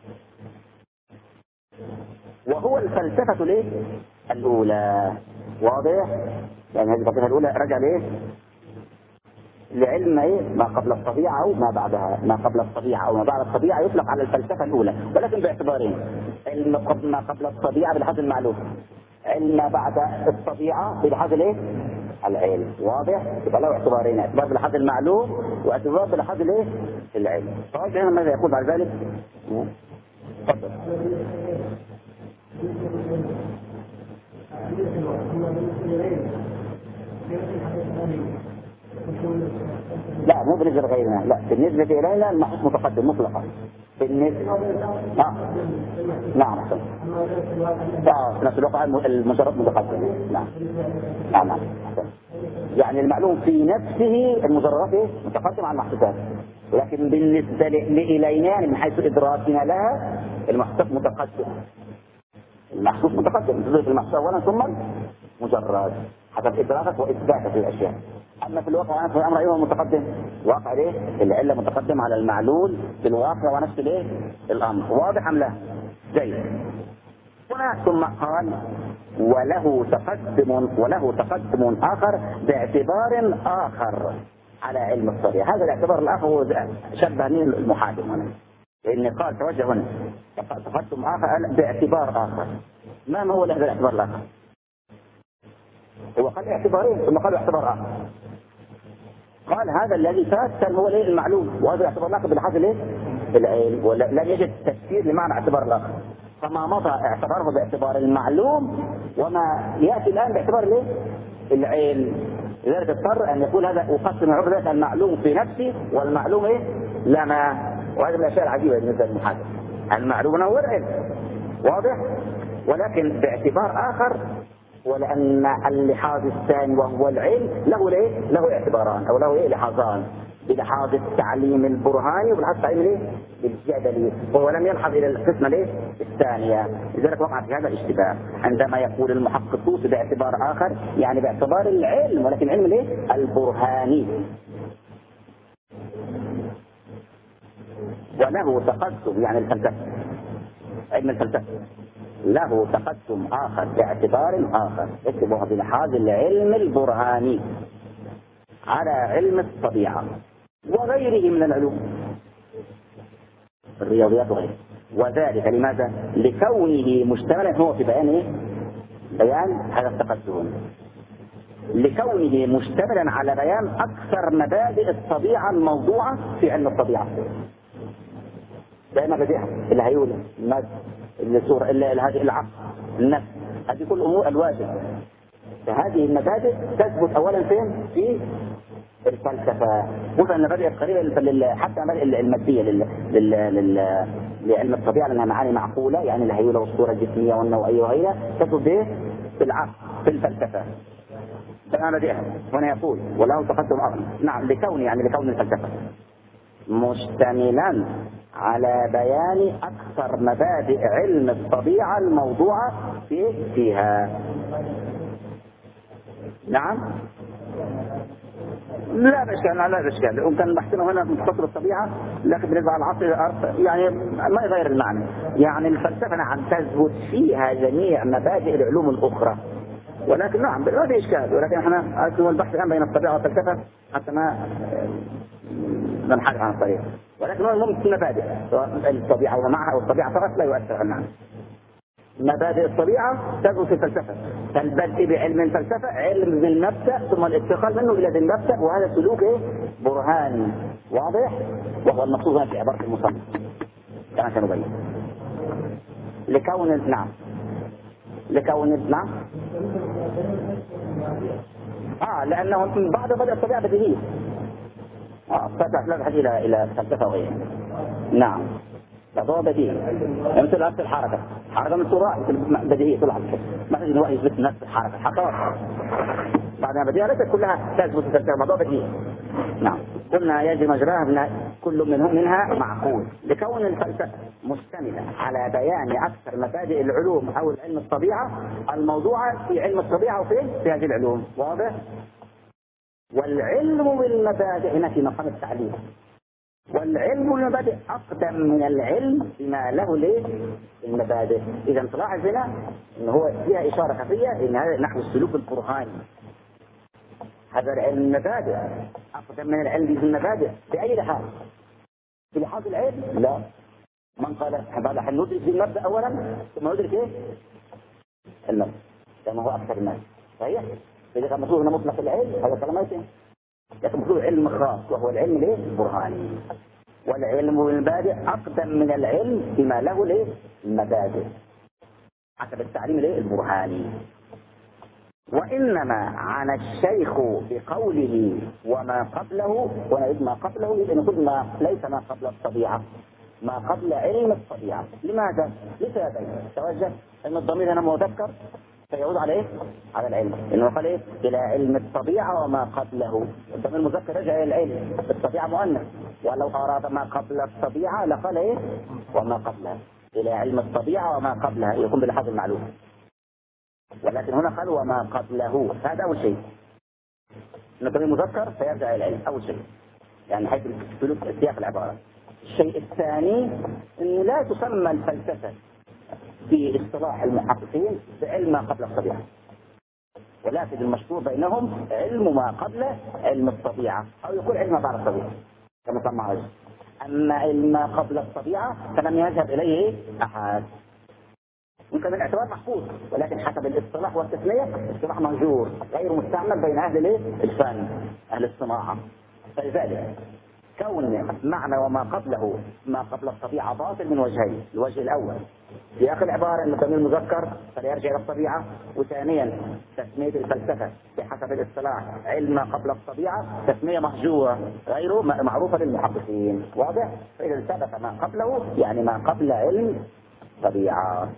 وهو الفلسفة ليه الأولى. واضح؟ يعني هذه الفلسفة الأولى رجع ليه لعلم ايه ما قبل الطبيعة او ما بعدها. ما قبل الطبيعة او ما بعد الطبيعة يطلق على الفلسفة الاولى، ولكن باعتبارين: علم ما قبل الطبيعة بلحاظ المعلوم، علم ما بعد الطبيعة بلحاظ الايه العلم. واضح؟ يبقى له اعتبارين: اعتبار بلحاظ المعلوم واعتبار بلحاظ الايه العلم. طيب هنا ماذا يقول بعد ذلك؟ تفضل. لا مو بالنسبة لغيرنا، لا بالنسبة إلينا المحسوس متقدم مطلقا. بالنسبة آه. نعم أحسن. آه. في نفس الوقت المجرد متقدم. نعم نعم نعم أحسن. يعني المعلوم في نفسه المجردات متقدم عن المحسوسات، لكن بالنسبة لإلينا من حيث إدراكنا لها المحسوس متقدم. المحسوس متقدم تضيف المحسوس أولا ثم مجرد حسب إدراكك وإثباتك للأشياء. أما في الواقع أنا في الأمر أيضا متقدم، واقع ليه العلة متقدم على المعلول في الواقع ونفس ليه الأمر. واضح أم لا؟ جيد. هنا ثم قال وله تقدم وله تقدم آخر باعتبار آخر على علم الطبيعة. هذا الاعتبار الآخر هو شبه من المحاكم هنا، لأن قال توجه هنا تقدم آخر باعتبار آخر. ما هو هذا الاعتبار الآخر؟ هو قال اعتبارين ثم قال اعتبار آخر. قال هذا الذي فات كان هو الايه المعلوم، وهذا الاعتبار الآخر بالحاصل ايه العلم، ولم يجد تفسير لمعنى اعتبار الآخر، فما مضى اعتباره باعتبار المعلوم وما يأتي الآن باعتبار الايه العلم. لذلك اضطر أن يقول هذا أقسم عبدة المعلوم في نفسي والمعلوم ايه لما. وهذه من الأشياء العجيبة بالنسبة للمحادثة، المعلوم هو العلم واضح، ولكن باعتبار آخر، ولأن اللحاظ الثاني وهو العلم له ايه له اعتباران او له ايه لحاظان، بلحاظ التعليم البرهاني وبلحاظ التعليم الايه الجدلي، وهو لم يلحظ الى القسمه الايه الثانيه. لذلك وقع في هذا الاشتباه عندما يقول المحققون باعتبار اخر، يعني باعتبار العلم، ولكن علم الايه البرهاني. وله تقسم يعني الفلسفه، علم الفلسفه له تقسم آخر باعتبار آخر، اكتبوها بلحاظ العلم البرهاني على علم الطبيعة وغيره من العلوم الرياضيات وغيره. وذلك لماذا؟ لكونه مشتملا هو في بيان ايه؟ بيان هذا التقسم، لكونه مشتملا على بيان أكثر مبادئ الطبيعة الموضوعة في علم الطبيعة. دائما بديها اللي هيولد المادة الصورة هذه العقل النفس، هذه كل أمور الواجب. فهذه المبادئ تثبت أولا فين؟ في الفلسفة، مثلا المبادئ القريبة حتى المبادئ المادية لل... لل... لل... لعلم الطبيعة لأنها معاني معقولة، يعني الهيولة والصورة الجسمية والنوعية وغيرها تثبت به في العقل في الفلسفة. فأنا بديها هنا يقول وله تقدم أغنى. نعم لكون يعني لكون الفلسفة مشتملا على بيان أكثر مبادئ علم الطبيعة الموضوعة في فيها. نعم لا بإشكال لا بإشكال يمكن بحثنا هنا مختصر الطبيعة، لكن بالنسبة على العصر يعني ما يغير المعنى. يعني الفلسفة نعم تثبت فيها جميع مبادئ العلوم الأخرى، ولكن نعم ما في إشكال، ولكن احنا أكثر البحث الآن بين الطبيعة والفلسفة حتى ما ننحرف عن الطريق، ولكن هو ممكن مبادئ سواء الطبيعة ومعها أو الطبيعة فقط لا يؤثر على المعنى. مبادئ الطبيعة تثبت في الفلسفة، فالبدء بعلم الفلسفة علم بالمبدأ ثم الانتقال منه إلى ذي المبدأ، وهذا سلوك برهاني واضح، وهو المقصود هنا في عبارة المصنف كما سنبين. لكون نعم لكون نعم اه لأنه بعد بدء الطبيعة بديهية اه فتح لا تحتاج إلى إلى فلسفة وغيرها. نعم فهو بديهي مثل نفس الحركة، حركة من صورة بديهية طلعت ما تجد واحد يثبت نفس الحركة حركة بعدها بديهية ليست كلها تثبت في الفلسفة، موضوع بديهي. نعم قلنا يجري مجراها كل منهم منها معقول. لكون الفلسفة مشتملة على بيان أكثر مبادئ العلوم أو علم الطبيعة الموضوعة في علم الطبيعة وفي في هذه العلوم واضح. والعلم بالمبادئ هنا في مقام التعليم، والعلم بالمبادئ أقدم من العلم بما له ليه المبادئ. إذا تلاحظ هنا إن هو فيها إشارة خفية إن هذا نحو السلوك البرهاني. هذا العلم المبادئ أقدم من العلم بالمبادئ بأي لحاظ؟ بلحاظ العلم؟ لا. من قال هذا حين ندرك المبدأ أولا ثم ندرك إيه؟ المبدأ كما هو أكثر الناس صحيح؟ إذا كان مطلوب هنا مطلق العلم هذا كلام ما يتم، لكن مطلوب علم خاص وهو العلم الايه البرهاني. والعلم بالمبادئ أقدم من العلم بما له الايه المبادئ حسب التعليم الايه البرهاني. وإنما عن الشيخ بقوله وما قبله، ونعيد ما قبله لأن كل ما ليس ما قبل الطبيعة ما قبل علم الطبيعة. لماذا؟ لسببين. توجه أن الضمير هنا مذكر فيعود على ايه؟ على العلم، انه قال ايه؟ الى علم الطبيعة وما قبله. الضمير المذكر رجع الى العلم، الطبيعة مؤنث، ولو اراد ما قبل الطبيعة لقال ايه؟ وما قبلها، الى علم الطبيعة وما قبلها يكون بلحاظ المعلوم، ولكن هنا قال وما قبله. هذا اول شيء، ان الضمير مذكر فيرجع الى العلم اول شيء، يعني حيث سلوك سياق العبارة. الشيء الثاني انه لا تسمى الفلسفة في اصطلاح المحققين بعلم ما قبل الطبيعة، ولكن المشهور بينهم علم ما قبل علم الطبيعة، أو يقول علم ما بعد الطبيعة كما سمع رجل. أما علم ما قبل الطبيعة فلم يذهب إليه أحد. ممكن الاعتبار محفوظ، ولكن حسب الاصطلاح والتسمية اصطلاح مهجور غير مستعمل بين أهل الفن أهل الصناعة. فلذلك كون معنى وما قبله ما قبل الطبيعة باطل من وجهين. الوجه الأول في آخر العبارة أن الضمير مذكر فليرجع إلى الطبيعة، وثانيا تسمية الفلسفة بحسب الاصطلاح علم ما قبل الطبيعة تسمية مهجورة غير معروفة للمحققين. واضح؟ فإذا ثبت ما قبله يعني ما قبل علم الطبيعة.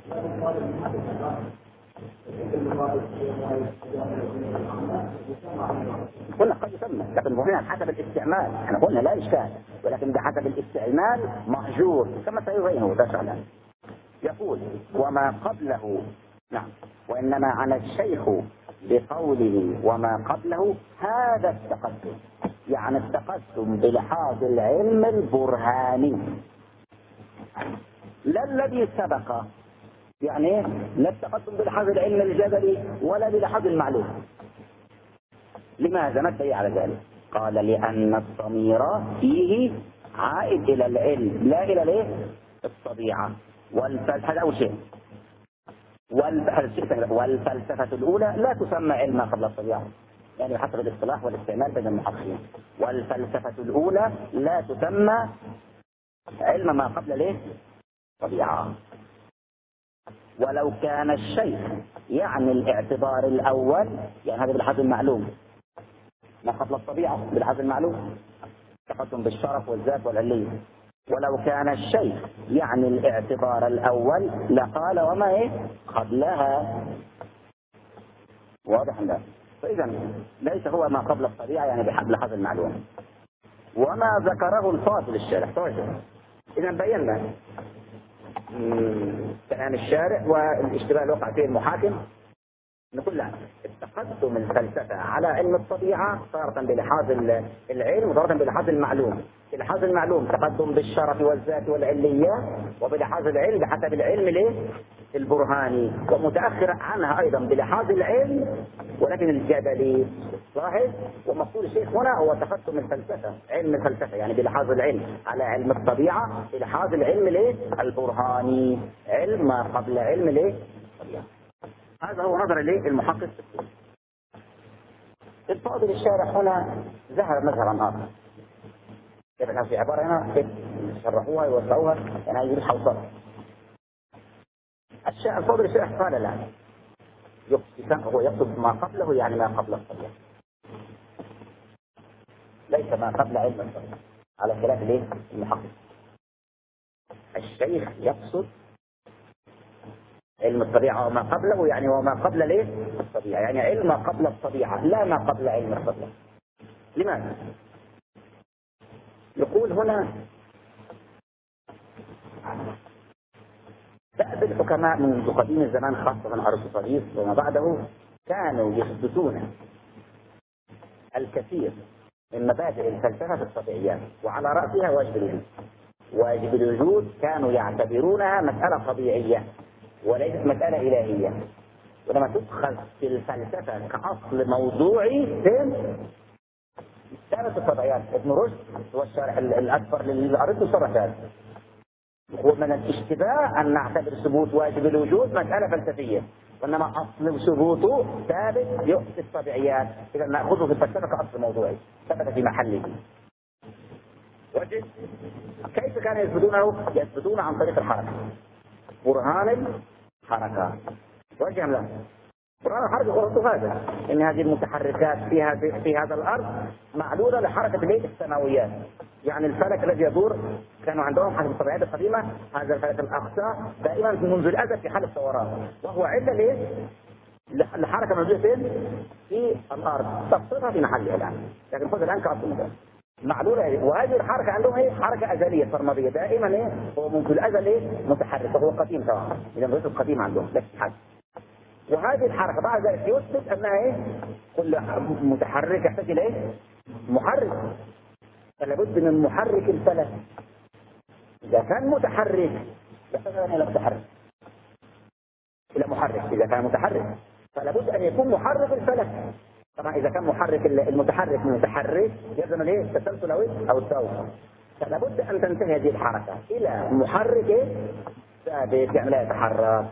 قلنا قد يسمى، لكن هنا حسب الاستعمال، احنا قلنا لا إشكال، ولكن بحسب الاستعمال مهجور كما سيبينه تشعلا. يقول وما قبله، نعم، وإنما عن الشيخ بقوله وما قبله هذا التقدم، يعني التقدم بلحاظ العلم البرهاني لا الذي سبق، يعني لا التقدم بلحاظ العلم الجدلي ولا بلحاظ المعلوم. لماذا؟ ما الدليل على ذلك؟ قال لأن الضمير فيه عائد إلى العلم لا إلى الايه؟ الطبيعة. والفلسفة أول شيء، والفلسفة الأولى لا تسمى علما قبل الطبيعة، يعني حسب الاصطلاح والاستعمال بين المحققين. والفلسفة الأولى لا تسمى علم ما قبل الايه؟ الطبيعة. ولو كان الشيء يعني الاعتبار الأول، يعني هذا بالحظ المعلوم ما قبل الطبيعة بالحظ المعلوم تقدم بالشرف والذات والعلية. ولو كان الشيء يعني الاعتبار الأول لقال وما ايه قبلها. واضح لا؟ فإذا ليس هو ما قبل الطبيعة يعني بحظ المعلوم. وما ذكره الفاضل الشارح توجه. إذا بينا كلام الشارع والاشتباه اللي وقع فيه المحاكم، نقول لا، التقدم الفلسفة على علم الطبيعة تارة بلحاظ العلم وتارة بلحاظ المعلوم. بلحاظ المعلوم تقدم بالشرف والذات والعلية، وبلحاظ العلم بحسب العلم ليه البرهاني، ومتأخر عنها أيضا بلحاظ العلم ولكن الجدلي. لاحظ ومقصود الشيخ هنا هو تقدم الفلسفة علم الفلسفة يعني بلحاظ العلم على علم الطبيعة بلحاظ العلم ليه البرهاني، علم ما قبل علم ليه الطبيعة. هذا هو نظر ليه المحقق. الفاضل الشارح هنا ظهر مظهرا آخر، كيف كان في عبارة هنا كيف شرحوها يوسعوها يعني يجري حوصر. الفاضل الشارح قال لا، هو يقصد ما قبله يعني ما قبل الطبيعة، ليس ما قبل علم الطبيعة على خلاف ليه المحقق. الشيخ يقصد علم الطبيعة وما قبله يعني وما قبل ليه الطبيعة، يعني علم ما قبل الطبيعة لا ما قبل علم الطبيعة. لماذا؟ يقول هنا بعض الحكماء منذ قديم الزمان خاصة أرسطاطيس وما بعده كانوا يثبتون الكثير من مبادئ الفلسفة في الطبيعيات، وعلى رأسها واجب الوجود. واجب الوجود كانوا يعتبرونها مسألة طبيعية وليست مسألة إلهية، ولما تدخل في الفلسفة كأصل موضوعي فين؟ كانت الطبيعيات. ابن رشد هو الشارح الأكبر للأرسطو صرح هذا، ومن الاشتباه أن نعتبر ثبوت واجب الوجود مسألة فلسفية، وإنما أصل ثبوته ثابت يؤتي الطبيعيات، إذا نأخذه في الفلسفة كأصل موضوعي ثبت في محله. وجد كيف كانوا يثبتونه؟ يثبتون عن طريق الحركة، برهان الحركة. وجه له برهان الحركة قلت هذا إن هذه المتحركات في هذه في هذا الأرض معلولة لحركة ليه السماويات، يعني الفلك الذي يدور كانوا عندهم حسب الطبيعات القديمة هذا الفلك الأقصى دائما منذ الأزل في حالة دوران، وهو علة ليه الحركة موجودة فين؟ في الأرض، تفصيلها في محلها الآن، لكن خذ الآن كأصل مثال معلولة. وهذه الحركة عندهم ايه؟ حركة أزلية فرمضية دائما ايه؟ هو منذ الأزل ايه؟ متحرك، وهو قديم طبعا، إذا الرسل القديم عندهم لا تتحرك. وهذه الحركة بعد ذلك يثبت أنها ايه؟ كل متحرك يحتاج إلى ايه؟ محرك، فلا بد من محرك الفلك. إذا كان متحرك يحتاج إلى متحرك، إلى محرك. إذا كان متحرك فلا بد أن يكون محرك الفلك. طبعا إذا كان محرك المتحرك متحرك يلزم الايه؟ التسلسل أو الدورة، فلا بد أن تنتهي هذه الحركة إلى محرك ثابت يعني لا يتحرك.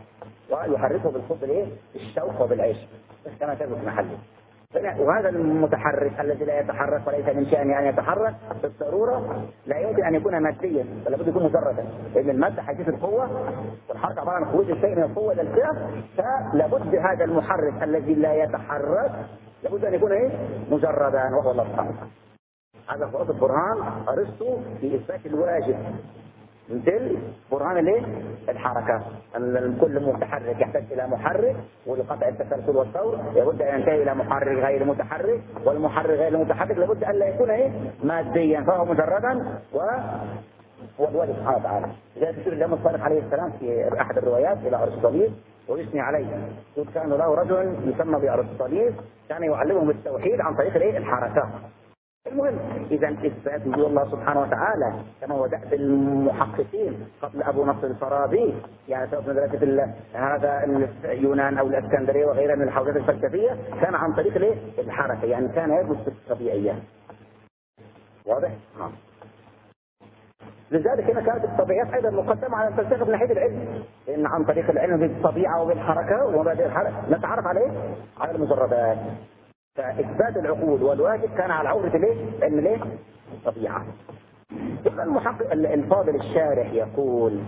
ويحركه بالخط الايه؟ بالشوك وبالعيش كما تثبت محله. وهذا المتحرك الذي لا يتحرك وليس من شأنه أن يتحرك بالضرورة لا يمكن أن يكون ماديا، بل لابد يكون مجردا، لأن المادة حيث القوة والحركة عبارة عن خروج الشيء من القوة إلى الفعل، فلابد هذا المحرك الذي لا يتحرك لابد أن يكون إيه؟ مجردا، وهو الله سبحانه وتعالى. هذا خلاصة برهان أرسطو في إثبات الواجب، مثل برهان الايه؟ الحركة. كل متحرك يحتاج إلى محرك، ولقطع التسلسل والثور لابد أن ينتهي إلى محرك غير متحرك، والمحرك غير المتحرك لابد أن لا يكون إيه؟ ماديا، فهو مجردا و هو الوالد سبحانه وتعالى. لذلك يشير الإمام الصادق عليه السلام في أحد الروايات إلى أرسطاليس ويثني عليه، يقول كان له رجل يسمى بأرسطاليس كان يعلمهم التوحيد عن طريق الايه؟ الحركات. المهم إذا إثبات وجود الله سبحانه وتعالى كما هو دأب المحققين قبل أبو نصر الفارابي، يعني سواء من دراسة هذا اليونان أو الإسكندرية وغيرها من الحوزات الفلسفية، كان عن طريق الايه؟ الحركة، يعني كان يدرس الطبيعيات. واضح؟ نعم. لذلك هنا كانت الطبيعيات أيضا مقدمة على الفلسفة من ناحية العلم، لأن عن طريق العلم بالطبيعة وبالحركة ومبادئ الحركة نتعرف عليه على المجردات. فإثبات العقول والواجب كان على عورة الايه؟ علم الايه؟ الطبيعة. يبقى المحقق الفاضل الشارح يقول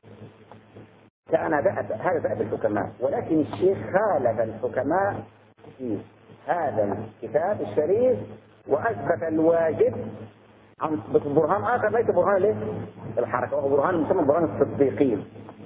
كان دأب، هذا دأب الحكماء، ولكن الشيخ خالف الحكماء في هذا الكتاب الشريف وأثبت الواجب عن برهان آخر ليس برهان الايه؟ الحركة، وهو برهان مسمى برهان الصديقين.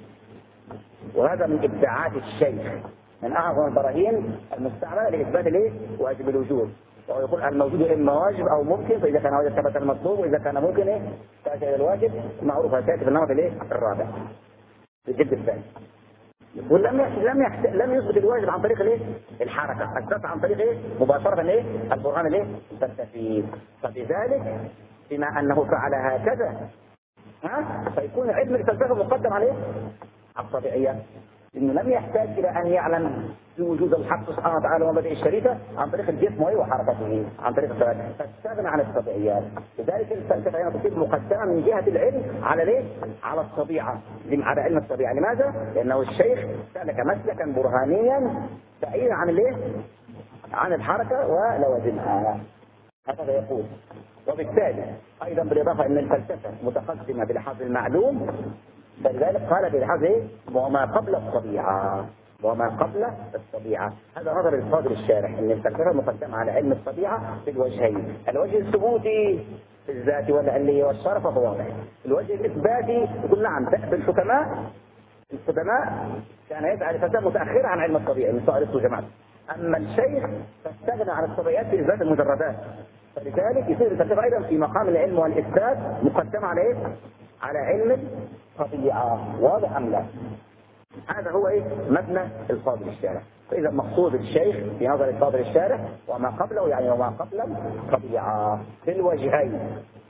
وهذا من إبداعات الشيخ، من أعظم البراهين المستعملة لإثبات الايه؟ واجب الوجود. وهو يقول الموجود إما واجب أو ممكن، فإذا كان واجب ثبت المطلوب، وإذا كان ممكن إيه؟ تأتي إلى الواجب، معروفة تأتي في النمط الايه؟ الرابع في الجلد الثاني. يقول لم يحت... لم يحت... لم يثبت الواجب عن طريق الايه؟ الحركة، أثبت عن طريق ايه؟ مباشرة الايه؟ البرهان الايه؟ الفلسفي. فبذلك بما أنه فعل هكذا ها فيكون علم الفلسفة مقدم عليه على الطبيعيات، إنه لم يحتاج إلى أن يعلم بوجود الحق سبحانه وتعالى ومبادئ الشريفة عن طريق الجسم وحركته، عن طريق الثبات، فاستغنى عن الطبيعيات. لذلك الفلسفة هنا تصير مقدمة من جهة العلم على ليه؟ على الطبيعة، على علم الطبيعة. لماذا؟ لأنه الشيخ سلك مسلكا برهانيا بعيدا عن الايه؟ عن الحركة ولوازمها. هكذا يقول. وبالتالي أيضا بالإضافة أن الفلسفة متقدمة بلحاظ المعلوم، فلذلك قال بلحاظ ايه؟ وما قبل الطبيعة، وما قبل الطبيعة. هذا نظر الفاضل الشارح، ان الفلسفة مقدمة على علم الطبيعة في الوجهين، الوجه الثبوتي في الذات والعلية والشرف فهو واضح، الوجه الإثباتي يقول نعم دأب الحكماء القدماء كان يجعل الفلسفة متأخرة عن علم الطبيعة من صائرته جماعة، أما الشيخ فاستغنى عن الطبيعيات في إثبات المجردات، فلذلك يصير الفلسفة أيضا في مقام العلم والإثبات مقدمة على إيه؟ على علم الطبيعة. واضح أم لا؟ هذا هو إيه؟ مبنى الفاضل الشارح. فإذا مقصود الشيخ في نظر الفاضل الشارح وما قبله، يعني وما قبل الطبيعة في الوجهين.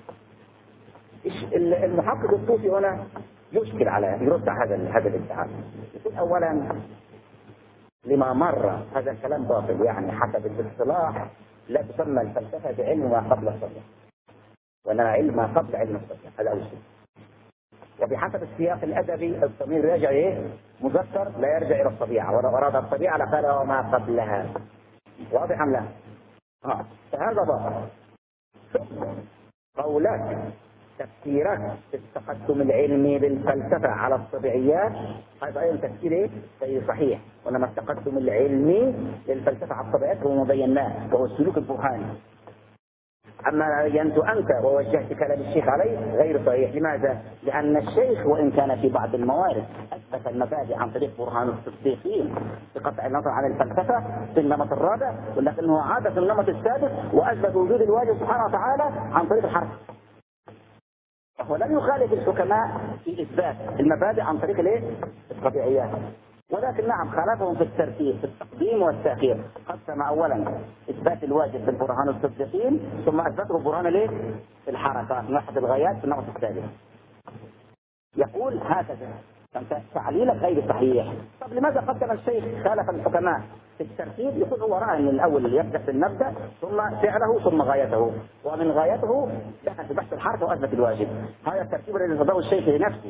المحقق الطوفي هنا يشكل على يرد على هذا هذا الادعاء. يقول أولا لما مر هذا الكلام باطل، يعني حسب الاصطلاح لا تسمى الفلسفة بعلم ما قبل الطبيعة، وإنما علم ما قبل علم الطبيعة. هذا أول شيء. وبحسب السياق الأدبي الضمير راجع إيه؟ مذكر لا يرجع إلى الطبيعة، ولو أراد الطبيعة لقال وما قبلها. واضح أم لا؟ آه. فهذا باطل. قولات تفسيرات التقدم العلمي للفلسفة على الطبيعيات هذا أيضا تفسير إيه؟ غير صحيح، وإنما التقدم العلمي للفلسفة على الطبيعيات هو مبيناه وهو السلوك البرهاني. أما بينت أنت ووجهت كلام الشيخ عليه غير صحيح. لماذا؟ لأن الشيخ وإن كان في بعض الموارد أثبت المبادئ عن طريق برهان الصديقين بقطع النظر عن الفلسفة في النمط الرابع، ولكنه عاد في النمط السادس وأثبت وجود الواجب سبحانه وتعالى عن طريق الحركة. فهو لم يخالف الحكماء في إثبات المبادئ عن طريق الايه؟ الطبيعيات، ولكن نعم خالفهم في الترتيب في التقديم والتأخير. قسم أولا إثبات الواجب بالبرهان الصديقين، ثم أثبته برهان الايه؟ الحركة من أحد الغايات في النمط الثالث. يقول هكذا تعليلك غير صحيح. طب لماذا قدم الشيخ خالف الحكماء في الترتيب؟ يقول هو رأى أن الأول يبدأ في المبدأ ثم فعله ثم غايته، ومن غايته دخل في بحث الحركة وأثبت الواجب. هذا الترتيب الذي ارتضاه الشيخ لنفسه،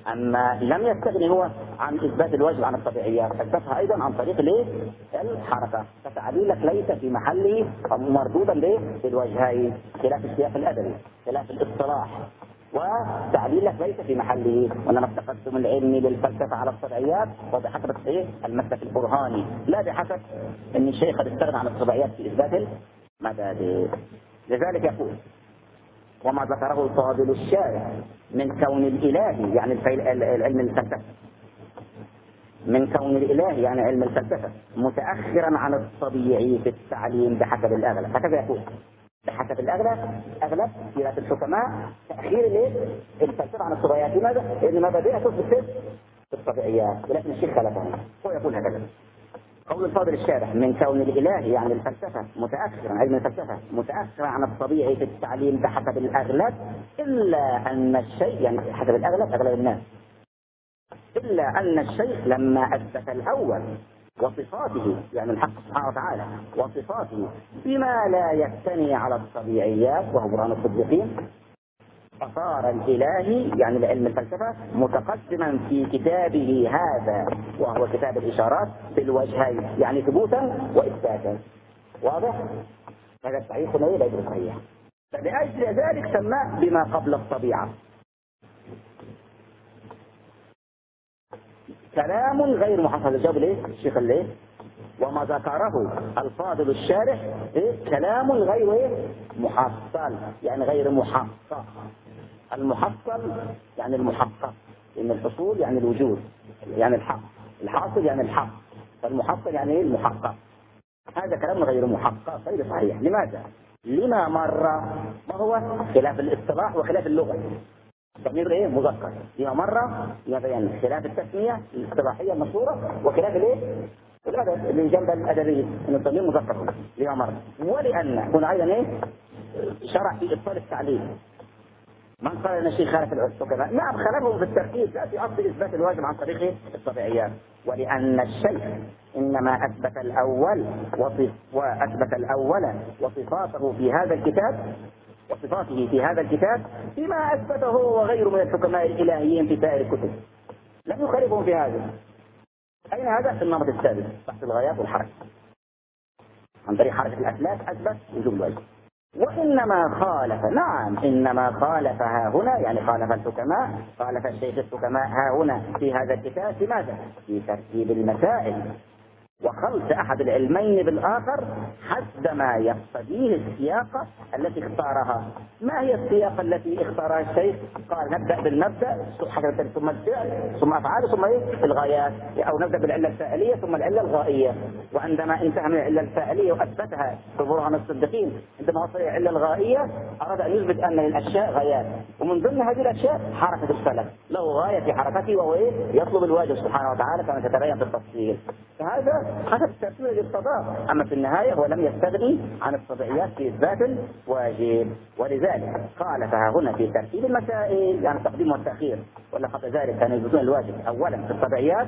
أما لم يستغني هو عن إثبات الوجه عن الطبيعيات، أثبتها أيضا عن طريق الايه؟ الحركة، فتعليلك ليس في محله مردودا ليه؟ بالوجهين، خلاف السياق الأدبي، خلاف الاصطلاح، وتعليلك ليس في محله، وإنما التقدم العلمي للفلسفة على الطبيعيات وبحسب ايه؟ المسلك البرهاني، لا بحسب أن الشيخ قد استغنى عن الطبيعيات في إثبات المبادئ. لذلك يقول: وما ذكره الفاضل الشارع من كون الإله يعني العلم الفلسفة، من كون الإله يعني علم الفلسفة متأخرا عن الطبيعي في التعليم بحسب الأغلب، هكذا يقول بحسب الأغلب، أغلب سيرة الحكماء تأخير الايه؟ الفلسفة عن الطبيعيات. لماذا؟ لأن مبادئها تثبت في الطبيعيات، ولكن الشيخ خلفه، هو يقول هكذا. قول الفاضل الشارح: من كون الإله يعني الفلسفة متأخرا، علم الفلسفة متأخرا عن الطبيعي في التعليم بحسب الأغلب، إلا أن الشيء يعني حسب الأغلب أغلب الناس، إلا أن الشيخ لما أثبت الأول وصفاته يعني الحق سبحانه وتعالى وصفاته بما لا يثني على الطبيعيات وهو برهان الصديقين، فصار الإلهي يعني العلم الفلسفة متقدما في كتابه هذا وهو كتاب الإشارات بالوجهين، يعني ثبوتا وإثباتا. واضح؟ هذا الصحيح هنا ليس صحيح، فلأجل ذلك سماه بما قبل الطبيعة. كلام غير محصل، الجواب ليه؟ الشيخ ليه؟ وما ذكره الفاضل الشارح إيه؟ كلام غير إيه؟ محصل، يعني غير محقق. المحصل يعني المحقق، لأن الحصول يعني الوجود يعني الحق، الحاصل يعني الحق، فالمحصل يعني إيه؟ المحقق. هذا كلام غير محقق غير صحيح. لماذا؟ لما مر ما هو خلاف الاصطلاح وخلاف اللغة. ضمير ايه؟ مذكر. لما مرة يبين خلاف التسمية الاصطلاحية المشهورة وخلاف الايه؟ الادب اللي جنب الادبية، ان الضمير مذكر لما مرة. ولأن هنا ايضا ايه؟ شرع في ابطال التعليل. من قال ان الشيء خالف الحكماء؟ نعم خالفهم في التركيز، لا في اصل اثبات الواجب عن طريق الطبيعيات. ولأن الشيء انما اثبت الاول وصف واثبت الاول وصفاته في هذا الكتاب وصفاته في هذا الكتاب بما أثبته هو وغيره من الحكماء الإلهيين في سائر الكتب، لم يخالفهم في هذا. أين هذا؟ في النمط السادس، بحث الغايات والحركة، عن طريق حركة الأسلاك أثبت وجوب الواجب. وإنما خالف، نعم إنما خالفها هنا يعني خالف الحكماء، خالف الشيخ الحكماء ها هنا في هذا الكتاب. لماذا؟ في ترتيب المسائل وخلط أحد العلمين بالآخر حسب ما يقتضيه السياقة التي اختارها. ما هي السياقة التي اختارها الشيخ؟ قال نبدأ بالمبدأ ثم الفعل ثم أفعال ثم إيه؟ الغايات، أو نبدأ بالعلة الفاعلية ثم العلة الغائية. وعندما انتهى من العلة الفاعلية وأثبتها في برهان الصديقين، عندما وصل إلى العلة الغائية أراد أن يثبت أن للأشياء غايات، ومن ضمن هذه الأشياء حركة الفلك، له غاية في حركته وهو إيه؟ يطلب الواجب سبحانه وتعالى كما تتبين في التفصيل. فهذا حسب الترتيب للقضاء، أما في النهاية هو لم يستغني عن الطبيعيات في إثبات الواجب، ولذلك خالفها هنا في ترتيب المسائل يعني التقديم والتأخير. ولا قبل ذلك كانوا يثبتون الواجب أولا في الطبيعيات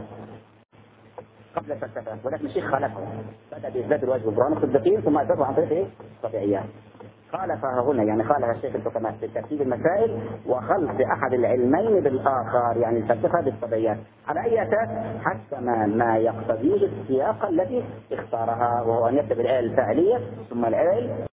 قبل الفلسفة، ولكن الشيخ خالفه، بدأ بإثبات الواجب برهان الصديقين ثم أثبته عن طريق إيه؟ الطبيعيات. خالفها هنا يعني خالف الشيخ الحكماء في ترتيب المسائل وخلط أحد العلمين بالآخر يعني الفلسفة بالطبيعيات، على أي أساس؟ حسب ما, ما يقتضيه السياقة التي اختارها، وهو أن يبدأ بالعلة الفاعلية ثم العلة